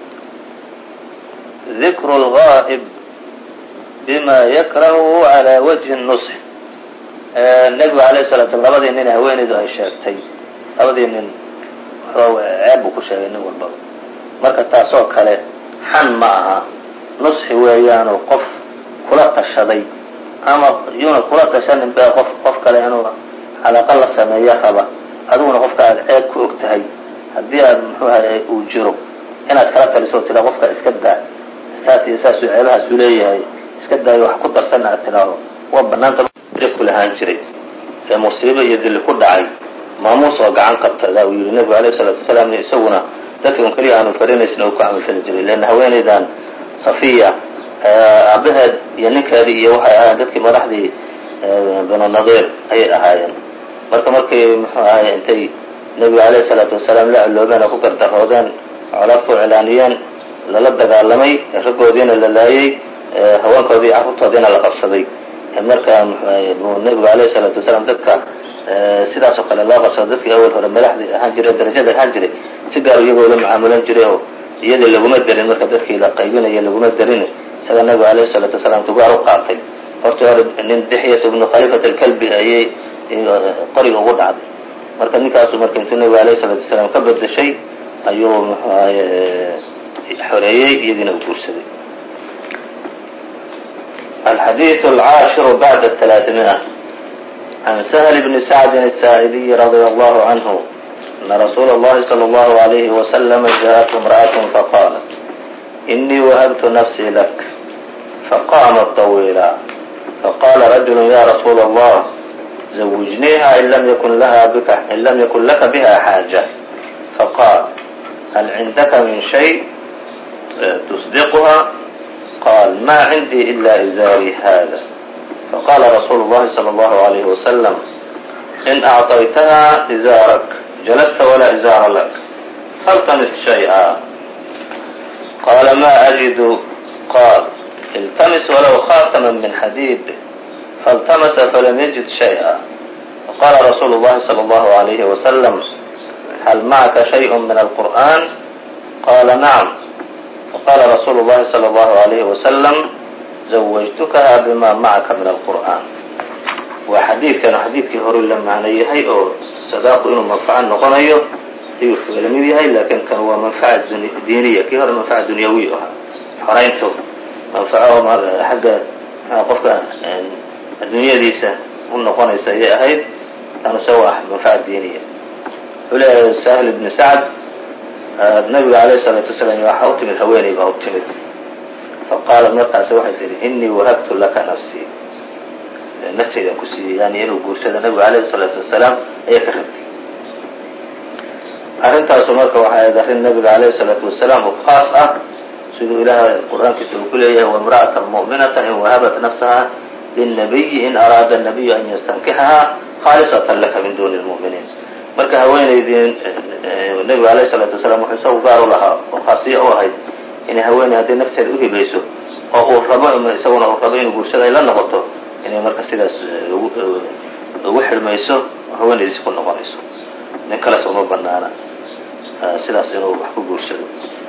dikru اlغaa'ib bima yakrahu calى wajhi الnusx. nebigu alayه الsala slam labadii nin haweeneydu ay sheegtay, labadii nin ceeb buu ku sheegay nin walbaba. marka taasoo kale xan ma aha, nusxi weeyaanoo qof kula tashaday ama yuuna kula tashanin bee qof qof kale inuu calaaqa la sameeyo raba, adiguna qofka aad ceeb ku og tahay haddii aad muxuu ahay uu jiro inaad kala taliso tira qofka iska daa saas iyo saasuu ceebahaasuu leeyahay iska daayo wax ku darsan aad tiraado waa banaanta ku lahaan jiray ee musiibo iyo dili ku dhacay maamuus oo gacan qabtada uu yidhi nabigu alayhi salaatu wasalaam isaguna dadka un keliya aanu farinaysna uu ku camalfali jiray leanna haweenaydan safiya aabaheed iyo ninkeedii iyo waxay ahaayeen dadkii madaxdii banu nadiir ayay ahaayeen. marka markay muxuu ahay intay nabiga alayhi salaatu wasalaam la ciloobeen oo ku gardaroodeen colaad ku cilaaniyeen lala dagaalamay raggoodiina la laayay haweenkoodii iyo carruurtoodiina la qabsaday. marka nabigu alayhi salaatu wasalaam dadka sidaas oo kale loo qabsado dadkii awal hore madaxdii ahaan jiray darajada ahaan jiray si gaar iyagoo la mucaamulan jiray oo iyadii laguma darin marka dadkii la qaybinaya laguma darin isaga nabigu alayhi salaatu wasalaam tugaar u qaatay. horta hore nin Dixyat ibnu Khalifat al-Kalbi ayay qoriga ugu dhacday. marka ninkaasu marka intuu nabigu alayhi salaatu wasalaam ka bedeshay ayuu muxuu ahay xoreeyey iyadiina u guursaday. الحديث العاشر بعد الثلاثمائة عن سهل بن سعد الساعدي رضي الله عنه أن رسول الله صلى الله عليه وسلم جاءته امرأة فقالت إني وهبت نفسي لك فقامت طويلا فقال رجل يا رسول الله زوجنيها إن لم يكن لها بك إن لم يكن لك بها حاجة. فقال هل عندك من شيء تصدقها؟ قال ما عندي إلا إزاري هذا. فقال رسول الله صلى الله عليه وسلم إن أعطيتها إزارك جلست ولا إزار لك فالتمس شيئا. قال ما أجد. قال التمس ولو خاتما من حديد فالتمس فلم يجد شيئا. فقال رسول الله صلى الله عليه وسلم هل معك شيء من القرآن؟ قال نعم. فقال رسول الله صلى الله عليه وسلم زوجتكها بما معك من القرآن. وحديث كان حديث كهور لما عنيه أو صداق إنه منفعة نقنيه يوفي لميدي هاي لكن كان هو منفعة دينية كهور منفعة دنيوية حرينته منفعة حق قفة الدنيا ديسة والنقنية سيئة هاي كانوا سوا منفعة دينية. ولا سهل بن سعد النبي عليه الصلاة والسلام يوحى من هواني بها أبتمد. فقال مرقى سوحي تري إني وهبت لك نفسي نفسي لنكسي يعني إنه قرشد النبي عليه الصلاة والسلام أي كخبتي أرنتها سمرك وحي ذهر النبي عليه الصلاة والسلام وخاصة سيدوا إله القرآن كتب كلية وامرأة مؤمنة إن وهبت نفسها للنبي إن أراد النبي أن يستنكحها خالصة لك من دون المؤمنين. marka haweenaydii nabiga alayhi salaatu wasalaam wuxuu soo gaar u lahaa oo khaasiyo u ahayd inay haweeney haddii nafteeda u hibayso oo uu rabo isaguna uu rabo inuu guursada ay la noqoto inay marka sidaas ugu xirmayso haweenaydiisi ku noqonayso nin kale uma banaana sidaas inuu wax ku guursado.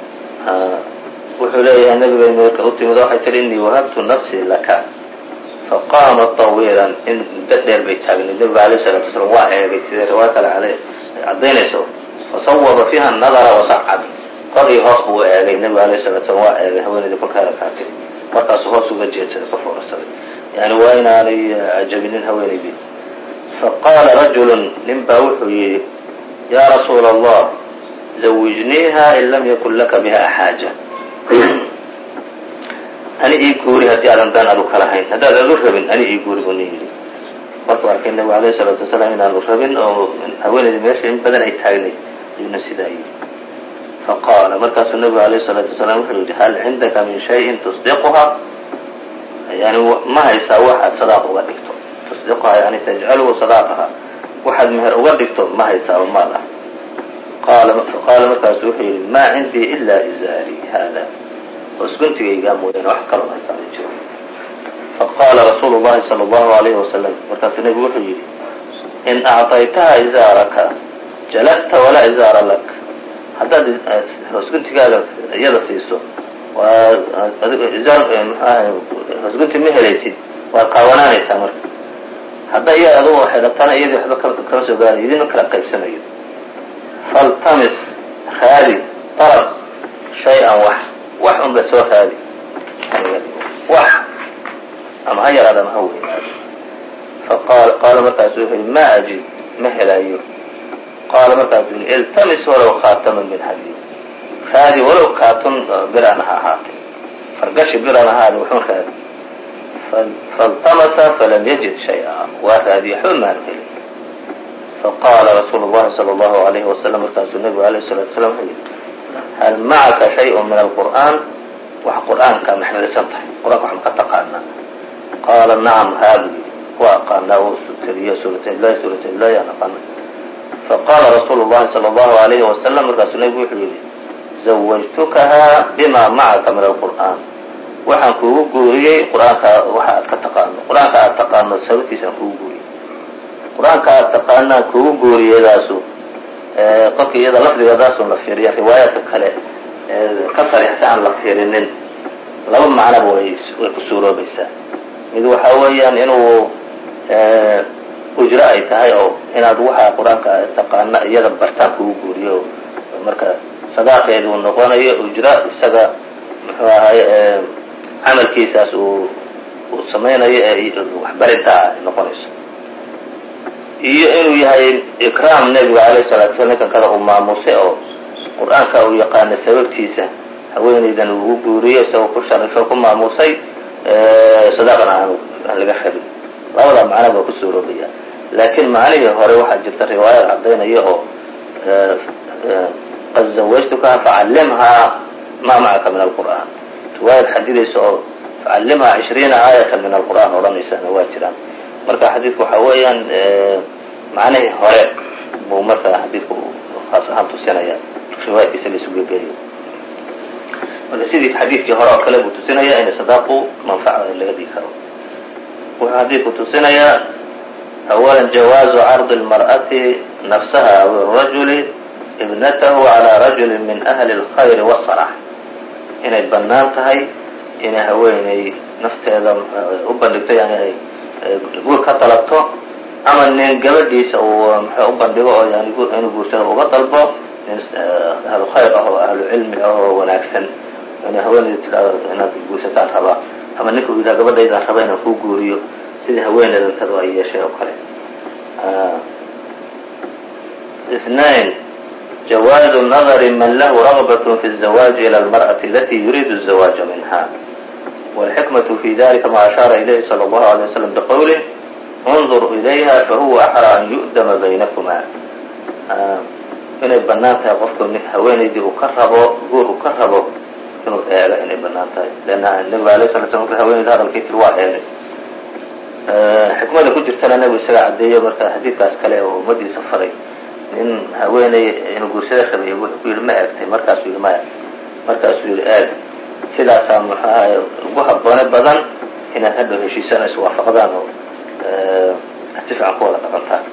wuxuu leeyahay nabiga marka u timid waxay tiri innii wahabtu nafsii laka فقام طويلا إن بدر بيتاج النبي عليه الصلاة والسلام واعي بيتذكر رواية عليه عدينه فصوب فيها النظر وصعد قضي غصب عليه النبي عليه الصلاة والسلام واعي هو اللي يقول هذا كافر وتصهص وجهت كفر الصلاة يعني وين علي عجبني الهواني بي. فقال رجل نبوحي يا رسول الله زوجنيها إن لم يكن لك بها حاجة. أنا إيجوري هدي على دان ألو كلاهين هذا لا لرهبن أنا إيجوري بنيجي. مرة أركين النبي عليه الصلاة والسلام إن لرهبن أو أول المسلم إن بدن يتحاجني لنفسي داي. فقال مركز النبي عليه الصلاة والسلام هل عندك من شيء تصدقها؟ يعني ما يساوي واحد صداقه ودكتور تصدقها يعني تجعله صداقها واحد مهر ودكتور ما يساوي ماله. قال قال مركز وحي ما عندي إلا إزاري هذا. وسكنت يقاموا لنا وحكر ما استعمل. فقال رسول الله صلى الله عليه وسلم مركز النبي وحي إن أعطيتها إزارك جلست ولا إزار لك. حتى وسكنت قال يلا سيسو وإزار وسكنت مهليسي وقاوناني سامر حتى إياه أدوه حيلتنا إيدي حبك كرسو قال يدين كلا قيب سنة faltamis raadi طalb shay-an wax wax unba soo raadi wax ama ha yaraada ama ha weynaado faqaal qaala markaasu wuxuu yihi ma ajid ma helayo qaala markaasuu yihi iltamis walow khaataman min hadiid raadi walow kaatun birana ha ahaatay fargashi biran ahaada wuxuun raadi faltamasa falam yajid shay-a waa raadiye waxba maanu helin faqaala rasuulu llahi sala allahu alayhi wasalam markaasuu nabigu alayh salatu wasalaam wuxuu yihi hal macaka shay-un min alqur'aan wax qur'aanka maxmilisan tahay qur-aanka wax ma ka taqaanaa qaala nacam haabu waa aqaanaa u tiriyo suuratllahi suuratllahi aan aqaana faqaala rasuulu llahi sala allahu alayhi wasalam markaasuu nabigu wuxuu yihi zawajtukahaa bima macaka min alqur'aan waxaan kuugu guuriyey qur-aanka waxa aad ka taqaano qur-aanka aad taqaano sababtiisaan kuugu guuriyey qur-aanka aad taqaanaan kuugu guuriyadaasu qofka iyada lafdigadaasun la fiiriya riwaayaadka kale ka sarixsa aan la fiirinin laba macnaba way way ku suuroobaysaa mid waxaa weeyaan inuu ujro ay tahay oo inaad waxa qur-aanka taqaana iyada bartaan kuugu guuriyo marka sadaaqeedu noqonayo ujro isaga muxuu ahay camalkiisaas uu uu samaynayo ee waxbaridda noqonayso iyo inuu yahay ikraam nebiga alayh salatu slam ninkan kada uu maamusay oo qur-aanka uu yaqaana sababtiisa haweenaydan uu guuriyo isagoo ku sharifo ku maamusay sadaaqana aan aan laga rabin labada macna baa ku suuroobaya laakiin macnihii hore waxaa jirta riwaayad caddaynaya oo qad zawajtukaha facallimhaa ma macaka min alqur'aan riwaayad xadidaysa oo facallimhaa cishriina aayatan min alqur'aan odhanaysana waa jiraan marka xadiidku waxa weeyaan macnihii hore buu marka xadiidku khaas ahaan tusinaya riwaayadkiisa la isugu geeyo marka sidii xadiidkii hore oo kale buu tusinaya in sadaaqu manfaca laga dhigi karo wuxuu xadiidku tusinayaa awalan jawaazu cardi almar'ati nafsaha aw arajuli ibnatahu calaa rajulin min ahli alkhayri wasalax inay bannaan tahay inay haweenay nafteeda u bandhigto yani ay guur ka dalabto ama nin gabadhiisa uu muxuu u bandhigo oo yani inuu guursado uga dalbo nin ahlu khayr ah oo ahlu cilmi ah oo wanaagsan yani haweenayda tidhaahdo inaad guursataan rabaa ama ninka uu yidhaha gabadhaydaan raba inaan kuu guuriyo sidii haweenaydan tadu ay yeeshay oo kale اثنين جواز نظر من له رغبة في الزواج إلى المرأة التي يريد الزواج منها والحكمة في ذلك ما أشار إليه صلى الله عليه وسلم بقوله انظر إليها فهو أحرى أن يؤدم بينكما inay banaan tahay qofka haweenaydii uu ka rabo guur uu ka rabo inuu eego inay banaan tahay leanna nabiga alayh sala slam marka haweenayda hadalkii tir waa eegay xikmada ku jirtana nabigu isaga caddeeyo marka xadiidkaas kale oo ummadiisa faray nin haweenay inuu guursada rabay wuxuu ku yidhi ma eegtay markaasuu yidhi maya markaasuu yidhi eeg sidaasaa muxuu ahay ugu habboone badan inaad hadhow heshiisana iswaafaqdaan oo si fiican ku wada dhaqantaan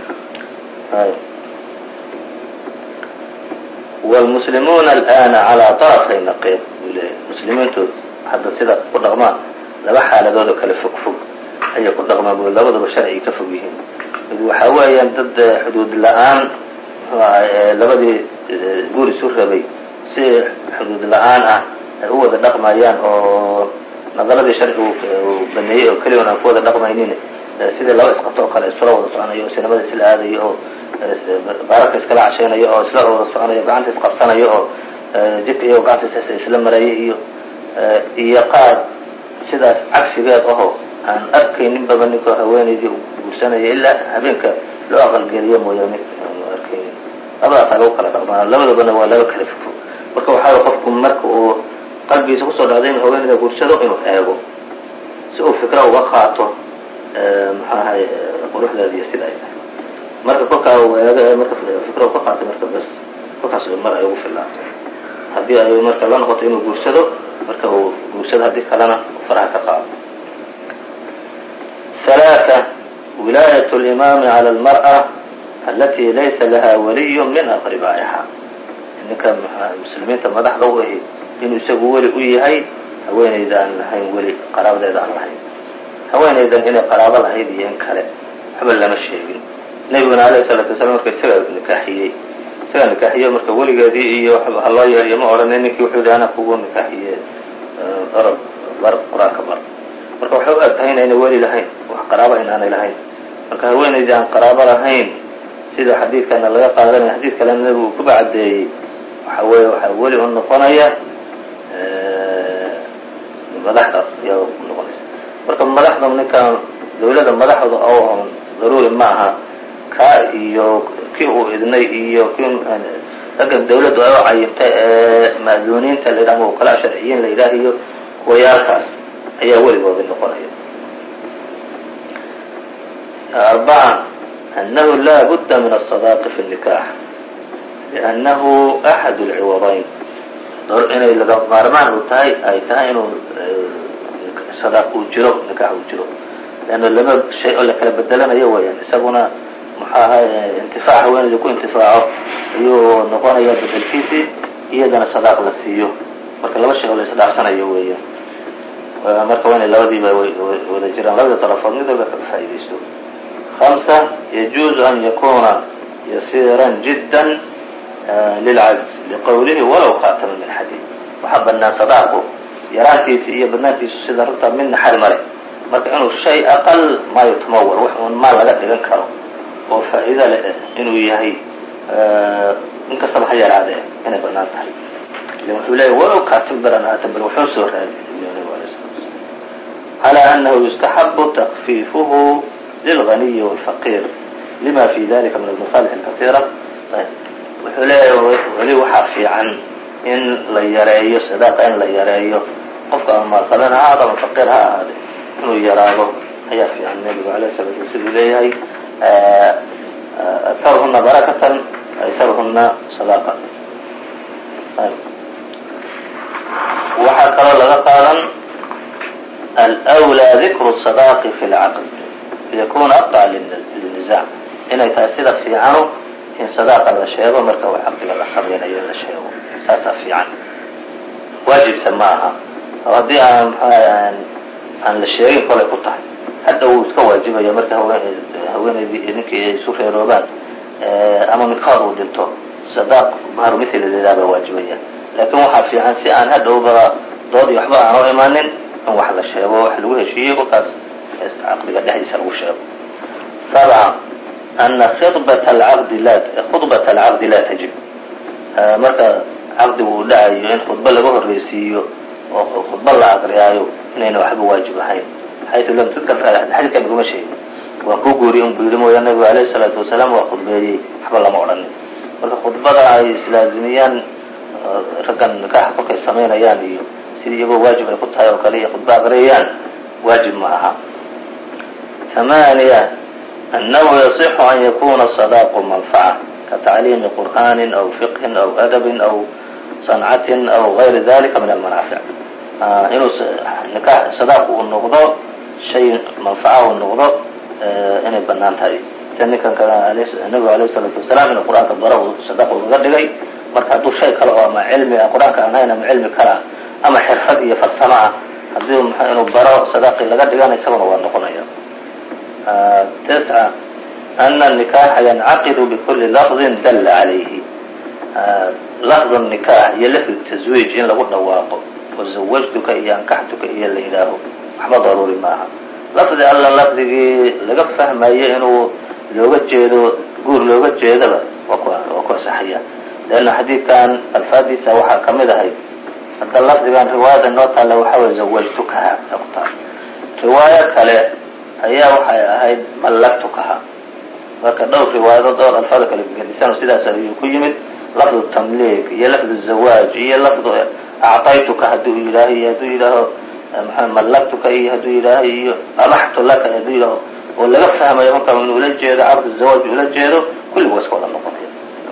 والمسلمون الآن على طرفي نقيض مسلimiintu hadda sida ku dhaqmaan laba xaaladood oo kale fog fog ayay ku dhaqmaan oo labadaba sharci ka fog yihiin mid waxa weeyaan dad xuduud la'aan labadii guur isu rabay si xuduud la'aan ah ay u wada dhaqmayaan oo nadaladii sharcigu baneeyay oo kaliya aan ku wada dhaqmaynin sida laba isqabto oo kale isla wada soconayo sinamada isla aadayo oo baararka iskala casheynayo oo isla wada soconayo gacanta isqabsanayo oo jidka iyo gacanta isla maraya iyo iyo qaar sidaas cagsigeed aho aan arkaynin baba ninka haweenaydii u guursanaya ilaa habeenka loo aqalgeliyo mooyaane arkaynin labadaas lagu kala dhaqmaa labadabana waa laba kala fog marka waxaa qofku marka uu qalbigiisa kusoo dhacday inuu haweenayda guursado inuu eego si uu fikra uga qaato maxaa ahay quruxdeeda iyo sida ay tahay marka kolkaa uu eego marka fikra uga qaatay marka bas kolkaas mar ay ugu filaato haddii ay marka la noqoto inuu guursado marka uu guursado haddii kalena faraha ka qaado ثلاثة ولاية الإمام على المرأة التي ليس لها ولي من أقربائها إنك المسلمين مدح ضوئه إنه يسوي ولي أيهي هوين إذا أن لهين ولي قرابة إذا أن لهين هوين إذا إن قرابة لهين ينكره حمل لنا الشيء نبينا عليه الصلاة والسلام كيسوي نكاحيي isagaa nikaaxiyo marka weligeedii iyo ha loo yeeriyo ma odhanay ninkii wuxuu yidhi ana kugu nikaaxiye orod bar qur-aanka bar marka waxay u eg tahay inayna weli lahayn wax qaraaba inaanay lahayn marka haweenaydii aan qaraabo lahayn sida xadiidkana laga qaadanaya xadiid kalena nebigu kuba caddeeyey waxa weeye waxaa weli u noqonaya madaxda ayaa noqonaysa marka madaxda ninkan dawladda madaxda oo daruuri ma aha kaa iyo kii uu idnay iyo kii ragga dawladdu ay u cayintay ee ma'duuniinta la yidhaha ama kala sharciyiin la yidhaah iyo kuwayaalkaas ayaa weligooda noqonaya. arbaca أنه لا بد من الصداق في النكاح لأنه أحد العوضين inay laga maarmaan u tahay ay tahay inuu صداق uu jiro نikاح uu jiro لأنه laba shay oo la kala bedelanayo weyaan isaguna maxaa ahay intifaac haweenayda ku intifaaco ayuu noqonaya bedelkiisii iyadana صداق la siiyo marka laba shay oo la isdhaafsanayo weeyaan marka waa inay labadiiba wada jiraan labada طرفood mid walba ka faa'iidaysto. خمسة يجوز أن يكون يسيرا جدا للعجز لقوله ولو خاتما من حديد وحب الناس صداقه يرانتيس إيا بناتيس سيدا ربطا من حرمره marka inuu shay aqal ma yutmawar wax un ma laga dhigan karo oo faa'iido leh inuu yahay in kasta waxa yaraade inay banaan tahay wuxuu leeyahay walow kaatim baran aatan bal wuxuu soo raadiyay على أنه يستحب تخفيفه للغني والفقير لما في ذلك من المصالح الكثيرة. wuxuu leeyahay weli waxaa fiican in la yareeyo sadaaqa in la yareeyo qofka maalqabeen ha ahaado ama faqiir ha ahaade inuu yaraado ayaa fiican. nebigu alayhi salaatu wasalaam siduu leeyahay akarhuna barakatan aysarhuna sadaaqa. waxaa kaloo laga qaadan alأwlى dikru الصadaaqi fi اlcaqd yakuna aqطع lلniزاع inay tahay sida fiicanu in sadaaqa la sheego marka wax caqdiga la qabaynayo la sheego saasaa fiican waajibsa ma aha oo haddii aan maxaa aan la sheegin kolay ku tahay hadda wuu iska waajibaya marka haween haweenaydii ninkii ay isu reeroobaan ama midkood uu dhinto sadaaq mahru mithlideedaa baa waajibaya laakiin waxaa fiican si aan hadhowba dood iyo waxba aan u imaanin in wax la sheego wax lagu heshiiyey kolkaas caqdiga dhexdiisa lagu sheego. sabca ana khidbat alcaqdi la khudbat alcaqdi laa tajib marka caqdigu uu dhacayo in khudba laga horreysiiyo oo khudba la aqriyaayo inayna waxba waajib ahayn xaytu lam tudkar xadiidka naguma sheegin waa ku guuriye un buu yidhi mooya nabigu alayhi salaatu wasalaam waa khudbeeyey waxba lama odhanin marka khudbada ay islaazimiyaan raggan nikaaxa kolkay samaynayaan iyo sidii iyagoo waajib ay ku tahay oo kale iyo khudba aqriyayaan waajib ma aha. ثمانية أنه يصح أن يكون الصداق منفعة كتعليم قرآن أو فقه أو أدب أو صنعة أو غير ذلك من المنافع. آه إنه نكاح صداق النقضاء شيء منفعه النقضاء آه إنه بنان تاري سنة كان النبي عليه الصلاة والسلام إن القرآن كبره صداق الغدقي مركا دو شيء كلا مع علم القرآن كان هنا مع علم كلا أما حرفية فالسماعة هذيهم إنه براء صداق الغدقي أنا يسمونه والنقضاء. آه تسعة أن النكاح ينعقد بكل لفظ دل عليه. آه لفظ النكاح يلف التزويج إن لقد نواقب وزوجتك إيا أنكحتك إيا اللي إله وحبا ضروري معها لفظ ألا لفظ لقد فهم أيه إنه لو جيده قول لو جيده وكو صحية لأن حديث كان الفادسة وحا كمده هاي حتى اللفظ كان رواية النوطة لو حاول زوجتكها نقطة رواية كلا ayaa waxay ahayd mallaktukaha marka dhowr riwaayado dhowr alfaado kala gedisan sidaas ayuu ku yimid lafdu tamliik iyo lafdu zawaaj iyo lafdu a'taytuka haduu ilaahay haduu ilaaho maxaa mallaktuka iyo haduu ilaahay iyo abaxtu laka haduu ilaaho oo laga fahmayo marka inuu la jeedo aqd zawaaj ula jeedo kulli waa iska wada noqonaya.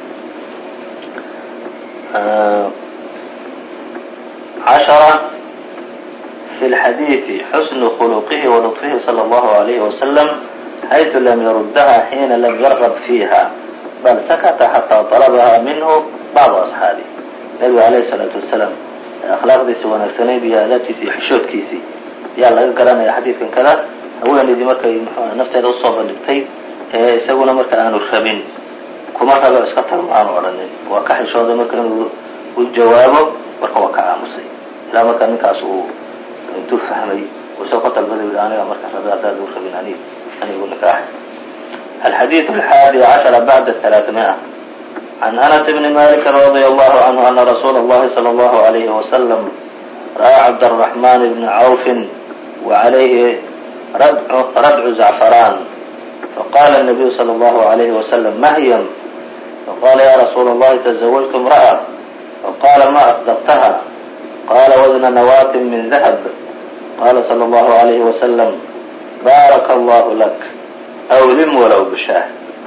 عشرة في الحديث حسن خلقه ولطفه صلى الله عليه وسلم حيث لم يردها حين لم يرغب فيها بل سكت حتى طلبها منه بعض أصحابه. النبي عليه الصلاة والسلام أخلاق دي سوانا الثنيبية التي في حشود كيسي يلا يقرأنا يا حديث كذا هو اللي دي مركا نفسه الأصابة اللي بتي يسوون مركا أنو الخبين kuma rabo iska tago ma aanu odhanin waa ka xishooday marka inuu u jawaabo marka waa ka aamusay ilaa marka ninkaas uu intuu fahmay uu soo qatalbaday yidhi aniga marka rabi haddaad u rabin ani anigu nikaax. الحديث الحادي عشر بعد الثلاثمائة عن أنس بن مالك رضي الله عنه أن رسول الله صلى الله عليه وسلم رأى عبد الرحمن بن عوف وعليه ردع, ردع زعفران فقال النبي صلى الله عليه وسلم ما هي؟ فقال يا رسول الله تزوجت امرأة فقال ما أصدقتها؟ قال وزن نواة من ذهب. قال صلى الله عليه وسلم بارك الله لك أولم ولو بشاه.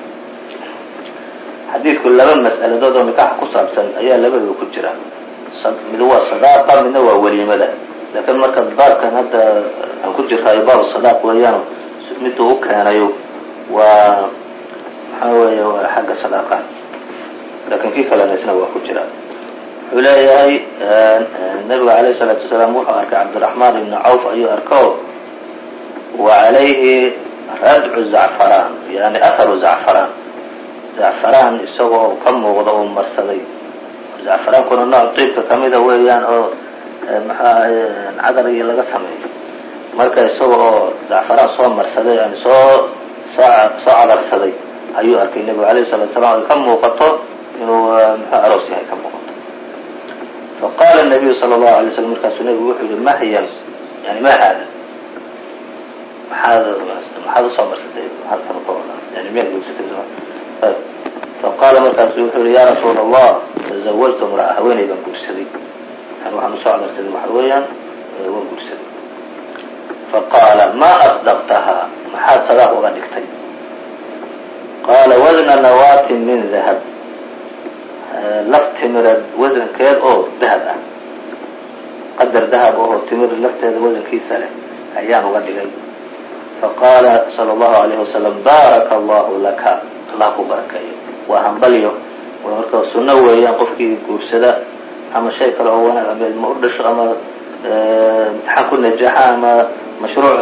xadiidku laba mas'aladood oo nikaax ku saabsan ayaa labadaba ku jira. mid waa sadaaqa midna waa waliimada. laakiin marka baabkan hadda aan ku jiraayo baab sadaaq weeyaan mid uu keenayo waa waxa weeye waa xagga sadaaqa. laakiin kii kalena isna waa ku jira. wuxuu leeyahay nabiga calayhi salaatu wasalaam wuxuu arkay cabdiraxmaan ibn cawf ayuu arko wa calayhi radcu zacfaraan yani atharu zacfaraan zacfaraan isagoo ka muuqda oo marsaday. zacfaraankuna nooc diibka kamida weeyaan oo maxaa cadar iyo laga sameeyo marka isaga oo zacfaraan soo marsaday yani soo soo cadarsaday ayuu arkay nabigu alayhi salatu wasalaam ay ka muuqato inuu maxaa aroos yahay ka muuqato. faqaala nabiyu sala allahu alay wasalam markaasuu nabigu wuxuu yihi ma hiya yani ma haada maxaad maxaad usoo marsatay halkan ka wada yani miyaad guursatay? فقال markaasu wuxuu yihi ya rasuul allah tazawajtu imra'a haweeney baan guursaday yani waxaan usoo cadarsaday waxa weeyaan waan guursaday. faqaala ma asdaqtaha maxaad sadaaq uga dhigtay? qaala wasna nawaatin min dahab laf timireed wasankeed oo dahab ah qadar dahab oo timir lafteeda wasankiisa leh ayaan uga dhigay. faqaala sala allahu alayhi wasalam baaraka allahu laka allah ku barakeeyo waa hambalyo waa marka sunno weeyaan qofkii guursada ama shay kale oo wanaag ama ilmo u dhasho ama imtixaan ku najaxa ama mashruuc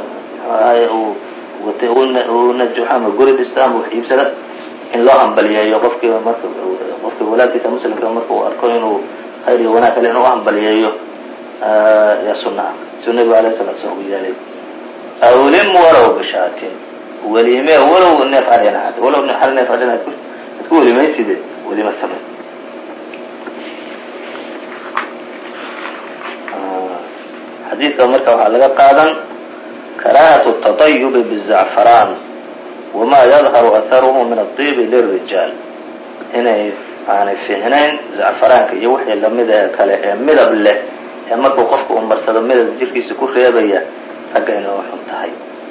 uu najaxo ama guri dhista ama wax iibsada in loo hambaliyeeyo qofkii marka qofkii walaalkiisa muslimka marka uu arko inuu khayr iyo wanaag kale inuu hambaliyeeyo yaa sunna ah suu nabigu alayhi salatu wasalam u yeelay. awlim walow bishaatin weliime walow neef adheen ahaad walow hal neef adheen aad ku welimayside welima samey. xadiidka marka waxaa laga qaadan karaahatu التطayub bالزacfaraan wama yadharu atharuhu min الطibi lلrijaal inay aanay fiicnayn zacfaraanka iyo wixii lamida kale ee midab leh ee markuu qofka u marsado midab jirkiisa ku reebaya ragga inay xun tahay.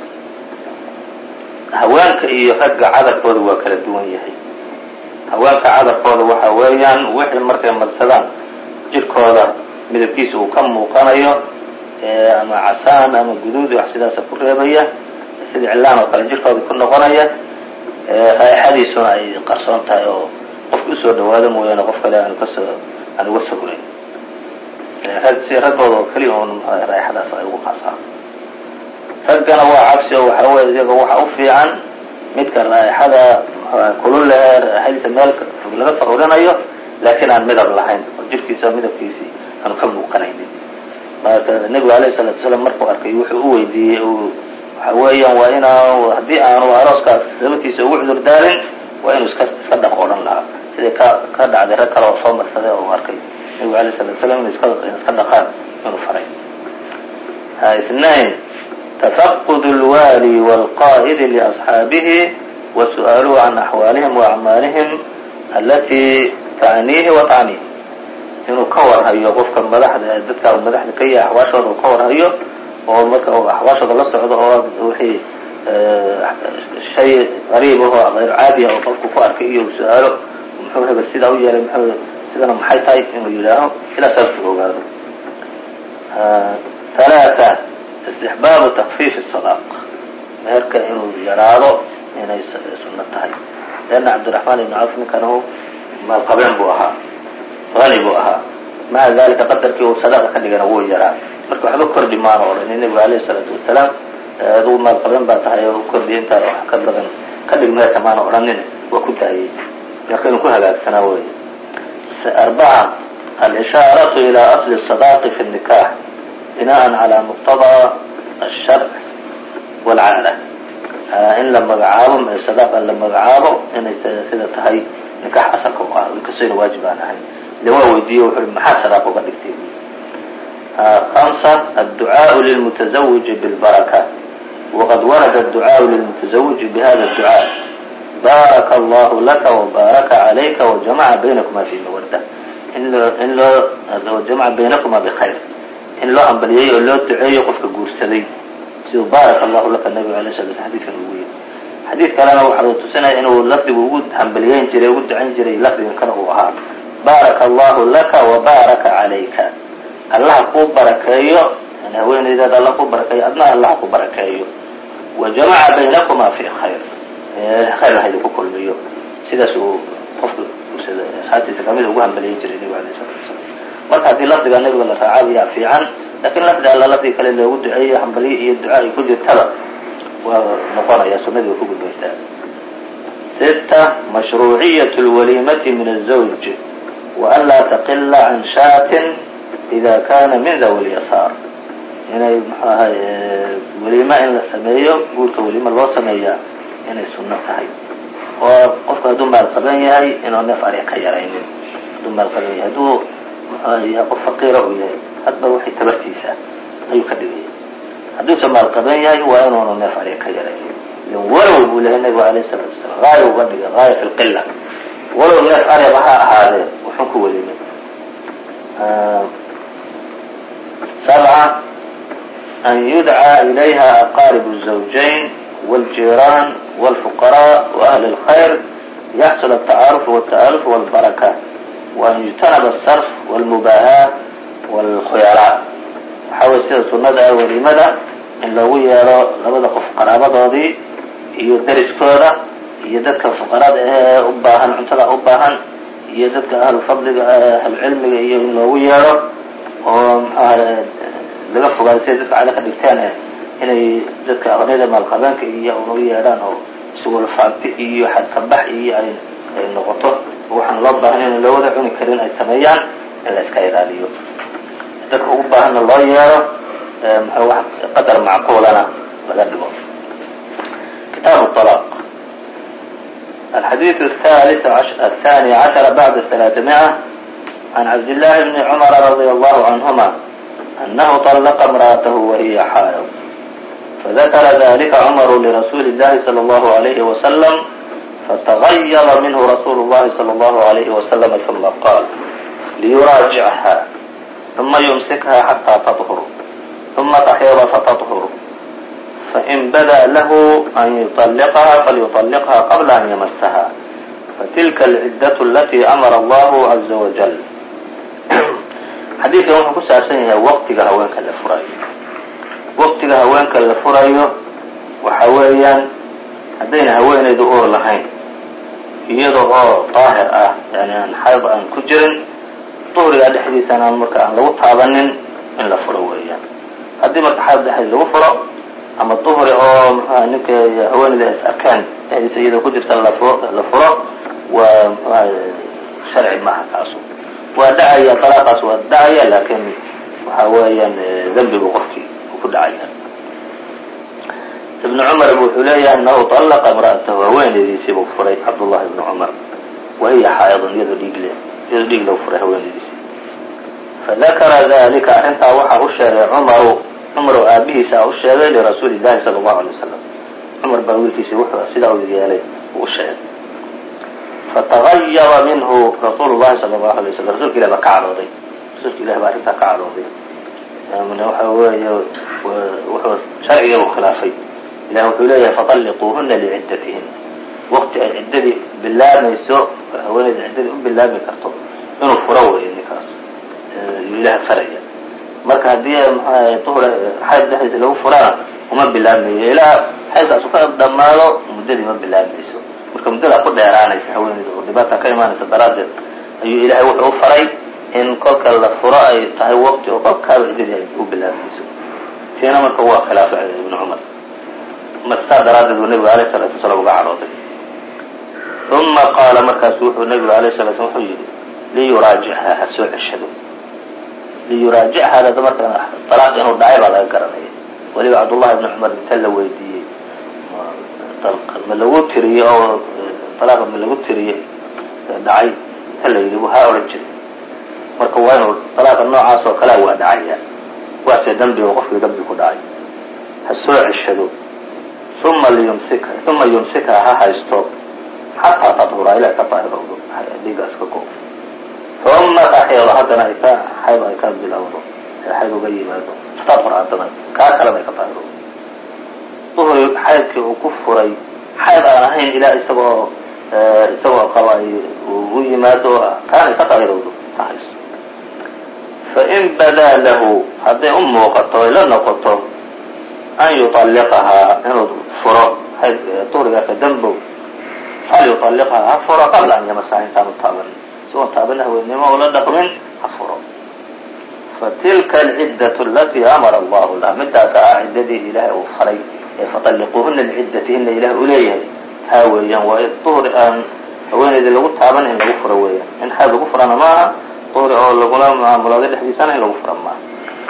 haweenka iyo ragga cadarkooda waa kala duwan yahay. haweenka cadarkooda waxa weeyaan wixii markay marsadaan jirkooda midabkiisa uu ka muuqanayo ama casaan ama guduud wax sidaas ku reebaya sida cilaan oo kale jirkooda ku noqonaya raaxadiisuna ay qarsoon tahay oo qofku u soo dhawaado mooyaane qof kale aan ka soo aan uga sugnayn. rag si ragooda oo kaliya oo raaxadaas ay ugu qaasaan. raggana waa cagsi oo waxa weeye iyaga waxa u fiican midka raaxada kulul leh raaxadiisa meel laga soo urinayo laakiin aan midab lahayn oo jirkiisa midabkiisii aan ka muuqanaynin. marka nabigu alayhi salatu wasalam markuu arkay wuxuu u weydiiyey waxa weeyaan waa inaan haddii aanu arooskaas sababtiisa ugu cudur daarin waa inuu iska iska dhaq odhan lahaa sidai ka ka dhacday rag kale oo soo marsaday oo arkay nabigu alayhi salatu wasalam inuu iska iska dhaqaan inuu faray. اثنين تفقد الوالي والقائد لأصحابه وسؤاله عن أحوالهم وأعمالهم التي تعنيه وتعنيه inuu ka warhayo qofka madaxda dadka madaxda ka yahay axwaashooda uu ka warhayo oo marka uu axwaashooda la socdo oo wixii shay qariib ah oo غير caadi ah oo qofku ku arkay iyo su'aalo muxuu hebel sida u yeelay muxuu sidana maxay tahay inuu yiraahdo ila sababta ogaado. ثلاثة استحباب تخفيف الصداق meherka inuu yaraado inay sunno tahay. لأن عبد الرحمن بن عوف كانه maal qabeen buu ahaa غني buu ahaa maca dalika qadarkii uu sadaqa ka dhigana wuu yaraa marka waxba kordhi maana odhanin nabigu alayhi salaatu wasalaam aduu maal qabeen baa tahay oo kordhi intaa wax ka badan ka dhig meherka maana odhanin waa ku daayay laakiin ku hagaagsanaa wey. arbaca al-ishaaratu ilaa asli الصadaaqi fi الnikaax binaan calaa muqtadaa الsharc wاlcaada. in la magacaabo sadaaqa la magacaabo inay sida tahay nikaax asalka u ah inkastoo waajib aan ahayn. de waa weydiiye wuxuu maxaa sadaaqa uga dhigtay. خمسة الدعاء للمتزوج بالبركة. وقد ورد الدعاء للمتزوج بهذا الدعاء: بارك الله لك وبارك عليك وجمع بينكما في مودة. إن لو جمع بينكما بخير. إن لو أنبليه ولو دعيه قفك قرسلي سيو بارك الله لك. النبي عليه الصلاة والسلام حديث الوية حديث كلامه وحدث سنة إنه لفظ وجود أنبليين جري وجود عن جري لفظ كانه وها بارك الله لك وبارك عليك. الله كو بركايو يعني وين إذا الله كو بركايو أدنى الله كو بركايو وجمع بينكما في خير. خير هيدا كل ميو سيدا سو قفل سيدا ساتي سكامل وجوه أنبليين جري النبي عليه الصلاة والسلام. marka hadii lafdiga nabiga la raacayo fiican laakiin lafdiga alla lafdiga kale loogu duceeyo xambaliye iyo ducaa ku jirtada waa noqonaya sunnada ku gudbaysaa. ستة مشروعية الوليمة من الزوج وأن لا تقل عن شاة إذا كان من ذوي اليسار. يعني وليمة إن السمية قولك وليمة الله سمية يعني سنة هاي وقفك دم القبانية هاي إنه نفعل يكيرين دم القبانية هدو qof faqiir uu yahay hadba wixii tabartiisa ayuu ka dhigay. hadduu samaal qaban yahay waa inuu neef ari ka yareeyo. walow buu leeyahay nabigu alayhi salaatu wasalaam gaayo uga dhigay gaayo fi lqilla walow neef ari waxa ahaadee wuxuu ku welimay. سبعة أن يدعى إليها أقارب الزوجين والجيران والفقراء وأهل الخير يحصل التعارف والتألف والبركة. وأن يجتنب الصرف والمباهاة والخيارات. حاول سيدة الندى ولمدى إن لو يرى لبدا قف قرابة دي يدرس كورة يددك فقرات أباهن عنتلا أباهن يددك أهل الفضل أهل العلم إن لو يرى لقفوا قال سيدك على قدرتانه هنا يددك أغنية مع القبانك إياه ونو يران سوى الفاقتي إياه حد صباح إياه النقطة waxaan loo baahan in loo wada cuni karin ay sameeyaan in la iska ilaaliyo. dadka ugu baahan loo yeero maxaa wax qadar macquulana laga dhigo. كتاب الطلاق. الحديث الثالث عشر الثاني عشر بعد الثلاثمائة عن عبد الله بن عمر رضي الله عنهما أنه طلق امرأته وهي حائض فذكر ذلك عمر لرسول الله صلى الله عليه وسلم فتغير منه رسول الله صلى الله عليه وسلم ثم قال ليراجعها ثم يمسكها حتى تطهر ثم تحيض فتطهر فإن بدا له أن يطلقها فليطلقها قبل أن يمسها فتلك العدة التي أمر الله عز وجل. حديث يوم كسر سنة وقتك هوانك لفراي وقتك هوانك لفراي وحواليا هدينا هوين يدور لهين iyadoo oo daahir ah yani aan xayd aan ku jirin duhriga dhexdiisana marka aan lagu taabanin in la furo weeyaan. haddii marka xayd dhexdiisa lagu furo ama duhri oo ninka haweeneyda is arkaan dhexdiisa iyadoo ku jirta la furo la furo waa sharci maaha kaasu waa dhacaya talaaqaas waa dhacaya laakiin waxa weeyaan dambigu qofkii ku dhacaya. ابن عمر ابو حلية أنه طلق امرأته وين يديسي بفري عبد الله بن عمر وهي حائض يدو ديقله يدو ديقله وفري وين يديسي فذكر ذلك أنت وحى الشارع عمر عمر أبيه ساء الشارع لرسول الله صلى الله عليه وسلم. عمر بقول في سوحه سيده وذيالي والشارع فتغير منه رسول الله صلى الله عليه وسلم. رسولك إله بكع الوضي رسولك إله بارك كع الوضي من وحو شرعي وخلافي إله وحوليه فطلقوهن لعدتهن وقت عددي بالله ما يسوء ولد عددي بالله ما يكرتو إنه فروه النكاس إله فريا مركا هدية طهر حيث دحيث له فران وما بالله ما إله حيث أسفاء دماله مددي ما بالله ما يسوء مركا مددي أقول ديرانا يسحوين ودباتا كيمان يتدراجل أيو إله وحو فري إن كلك الفراء تهي وقت وقال كابع عددي يقول بالله ما يسوء فينا مركا هو خلاف ابن عمر مرسال درادد والنبي عليه الصلاة والسلام وقع عروضي. uma qaala markaasu wuxuu nabigu alayه الsala slam wuxuu yihi liyuraajichaa ha soo ceshado liyuraajichaa dada marka طalaaq inuu dhacay baa laga garanaya. weliba cabdullahi ibn cumar inta la weydiiyey ma lagu tiriye oo طalaaqa ma lagu tiriye dhacay inta la yidhi waxaa odhan jiray marka waa inuu طalaaqa noocaas oo kalea waa dhacaya waase dambiga qofkii dambi ku dhacay ha soo ceshado uma liyumsika uma yumsika ha haysto xataa tadhura ilaa ka daahirowdo dhiigaas ka go uma taxeedo haddana ay ka xayd ay ka bilowdo ee xayd uga yimaado fatadhura haddana kaa kalena ay ka daahirowdo duhri xaydkii uu ku furay xayd aan ahayn ilaa isagoo isagoo qaba ay u yimaado kaana ay ka daahirowdo ha haysto. fain badaa lahu hadday u muuqato ay la noqoto an yuطalliqahaa inuu furo duhriga ka dambow falyuطalliqhaa ha furo qabla an yamasaha intaanu taabanin isagoo taaban haweenimo oo la dhaqmin ha furo. fatilka alciddatu alatii amara allahu laha midaasa ah ciddadii ilaahay uu faray ee faطalliquuhuna lciddatihinna ilaah u leeyahay taa weeyaan waa duhri aan haweeneydii lagu taaban in lagu furo weeyaan in xayd lagu furana maaha duhri oo lagula mucaamulooday dhexdiisana in lagu fura maaha.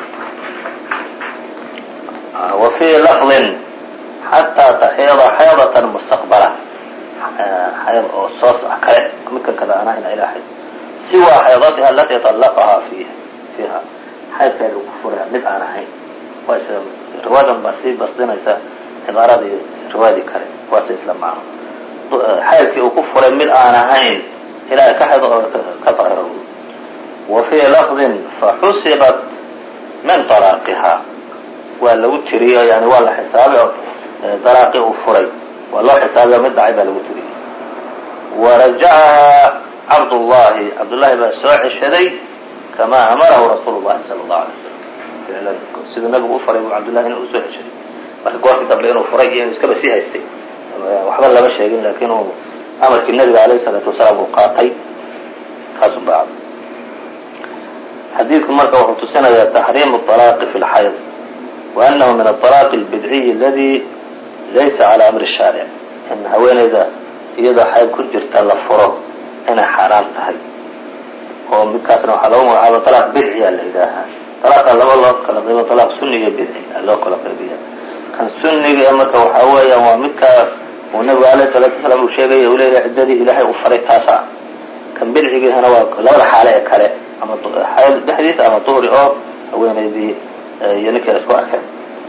wa fii lafdin xataa taxiida xaydatan mustaqbala xayd oo soo kale midkan kada ana ina ilaa xayd siwaa xaydatiha alatii طallaqahaa fiiha fiiha xaydkeeda uu ku furay mid aan ahayn waa is riwaayadan baa sii basdinaysa cibaaradii riwaayadii kale waase isla macno xaydkii uu ku furay mid aan ahayn ilaa ka xayd oo ka daahiro. wa fii lafdin faxusibat min طalaaqiha waa lagu tiriyo yani waa la xisaabay oo dalaaqii uu furay waa loo xisaabiyo mid dhacay baa lagu tiriyey. warajacahaa cabdullahi cabdullahi baa soo ceshaday kamaa amarahu rasuulu llahi sala allahu alay wasalam siduu nabigu u faray buu cabdullahi inuu usoo ceshaday marka goorkii dambe inuu furay iyo inuu iskaba sii haystay waxba lama sheegin laakiin uu amarkii nabiga alayhi salaatu wasalaam uu qaatay kaasun baa xadiidku marka wuxuu tusinayaa taxriimu طalaaqi fi lxayd وأنه من الطلاق البدعي الذي ليس على أمر الشارع إن haweeneyda iyadoo xayd ku jirta la furo inay xaaraan tahay oo midkaasna waxaa lagu magacaaba طلاaq bidciya la yidhaahaa. طلاqa laba loo kala qaybo طلاaq suni iyo bidci loo kala qaybiya. kan suniga marka waxaa weeyaan waa midkaas uu nabigu alayه الصلاatu wasalaam uu sheegaya uu leeyahay ciddadii ilaahay u faray taasa. kan bidcigiisana waa labada xaale ee kale ama xayd dhexdiisa ama duhri oo haweeneydii iyo ninkeeda isku arkeen.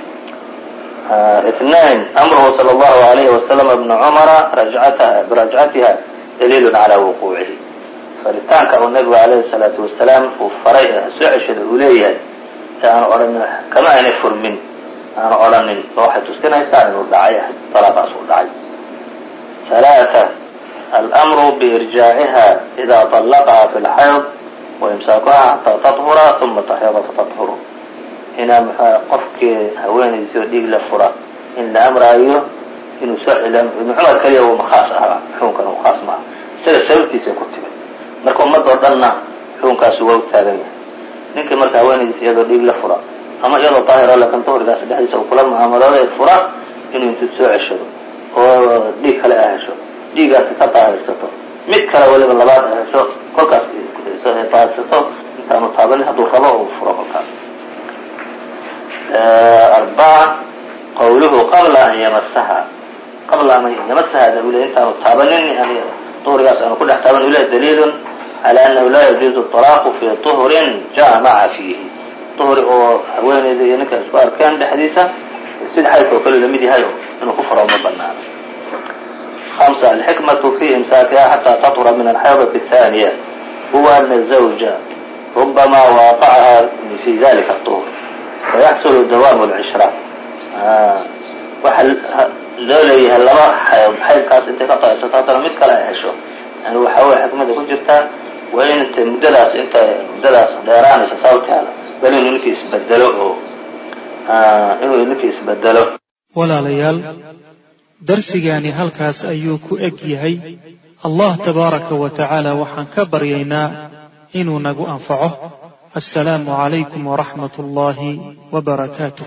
اثنين أمره صلى الله عليه وسلم ابن عمر رجعتها برجعتها دليل على وقوعه. فرitaanka uu nabigu عليه الصلاaةu وaسلام uu faray soo ceshada uu leeyahay aan ohan kama aanay furmin aan odhanin waxay tusinaysaa inuu dhacay طلاaqaas uu dhacay. ثلاثة الأمر بإرجاعها إذا طلقها في الحيض وإمساكها حتى تطهر ثم تحيض فتطهر. inaa maxaa qofkii haweenaydiisoo dhiig la fura in la amraayo inuu soo celiyo ibn cumar kaliya uu makhaas ahaa xukunkan uu khaas maaha isaga sababtiisa ku timid marka ummadoo dhanna xukunkaasi waa u taagan yahay. ninkii marka haweenaydiisa iyadoo dhiig la fura ama iyadoo daahiro laakin duhrigaas dhexdiisa uu kula mucaamalooday fura inuu intuu soo ceshado oo dhiig kale a hesho dhiigaasi ka daahirsato mid kale waliba labaad a hesho kolkaas daahirsato intaanu taabanin hadduu rabo uu furo kolkaas. أربعة قوله قبل أن يمسها قبل أن يمسها دليل إنسان تابنني أن طهرياس أن كل احتابن إليه دليل على أنه لا يجوز الطلاق في طهر جامع فيه طهر وين إذا ينك سؤال كان لحديثة السيد حيث وكل لميدي هايو إنه كفر ومضلنا. خمسة الحكمة في إمساكها حتى تطهر من الحيضة الثانية هو أن الزوج ربما واقعها في ذلك الطهر ويحصل دوام العشرة. waxa loo leeyahay laba xayd xaydkaas intay ka qaadaysato mid kale ay hesho yani waxa way xikmada ku jirta waa in inta muddadaas inta muddadaas dheeraanaysa sababteeda bal inuu ninkii isbedelo oo inuu ninkii isbedelo. walaalayaal darsigaani halkaas ayuu ku eg yahay. allah tabaaraka wa tacaala waxaan ka baryaynaa inuu nagu anfaco. السلام عليكم ورحمة الله وبركاته.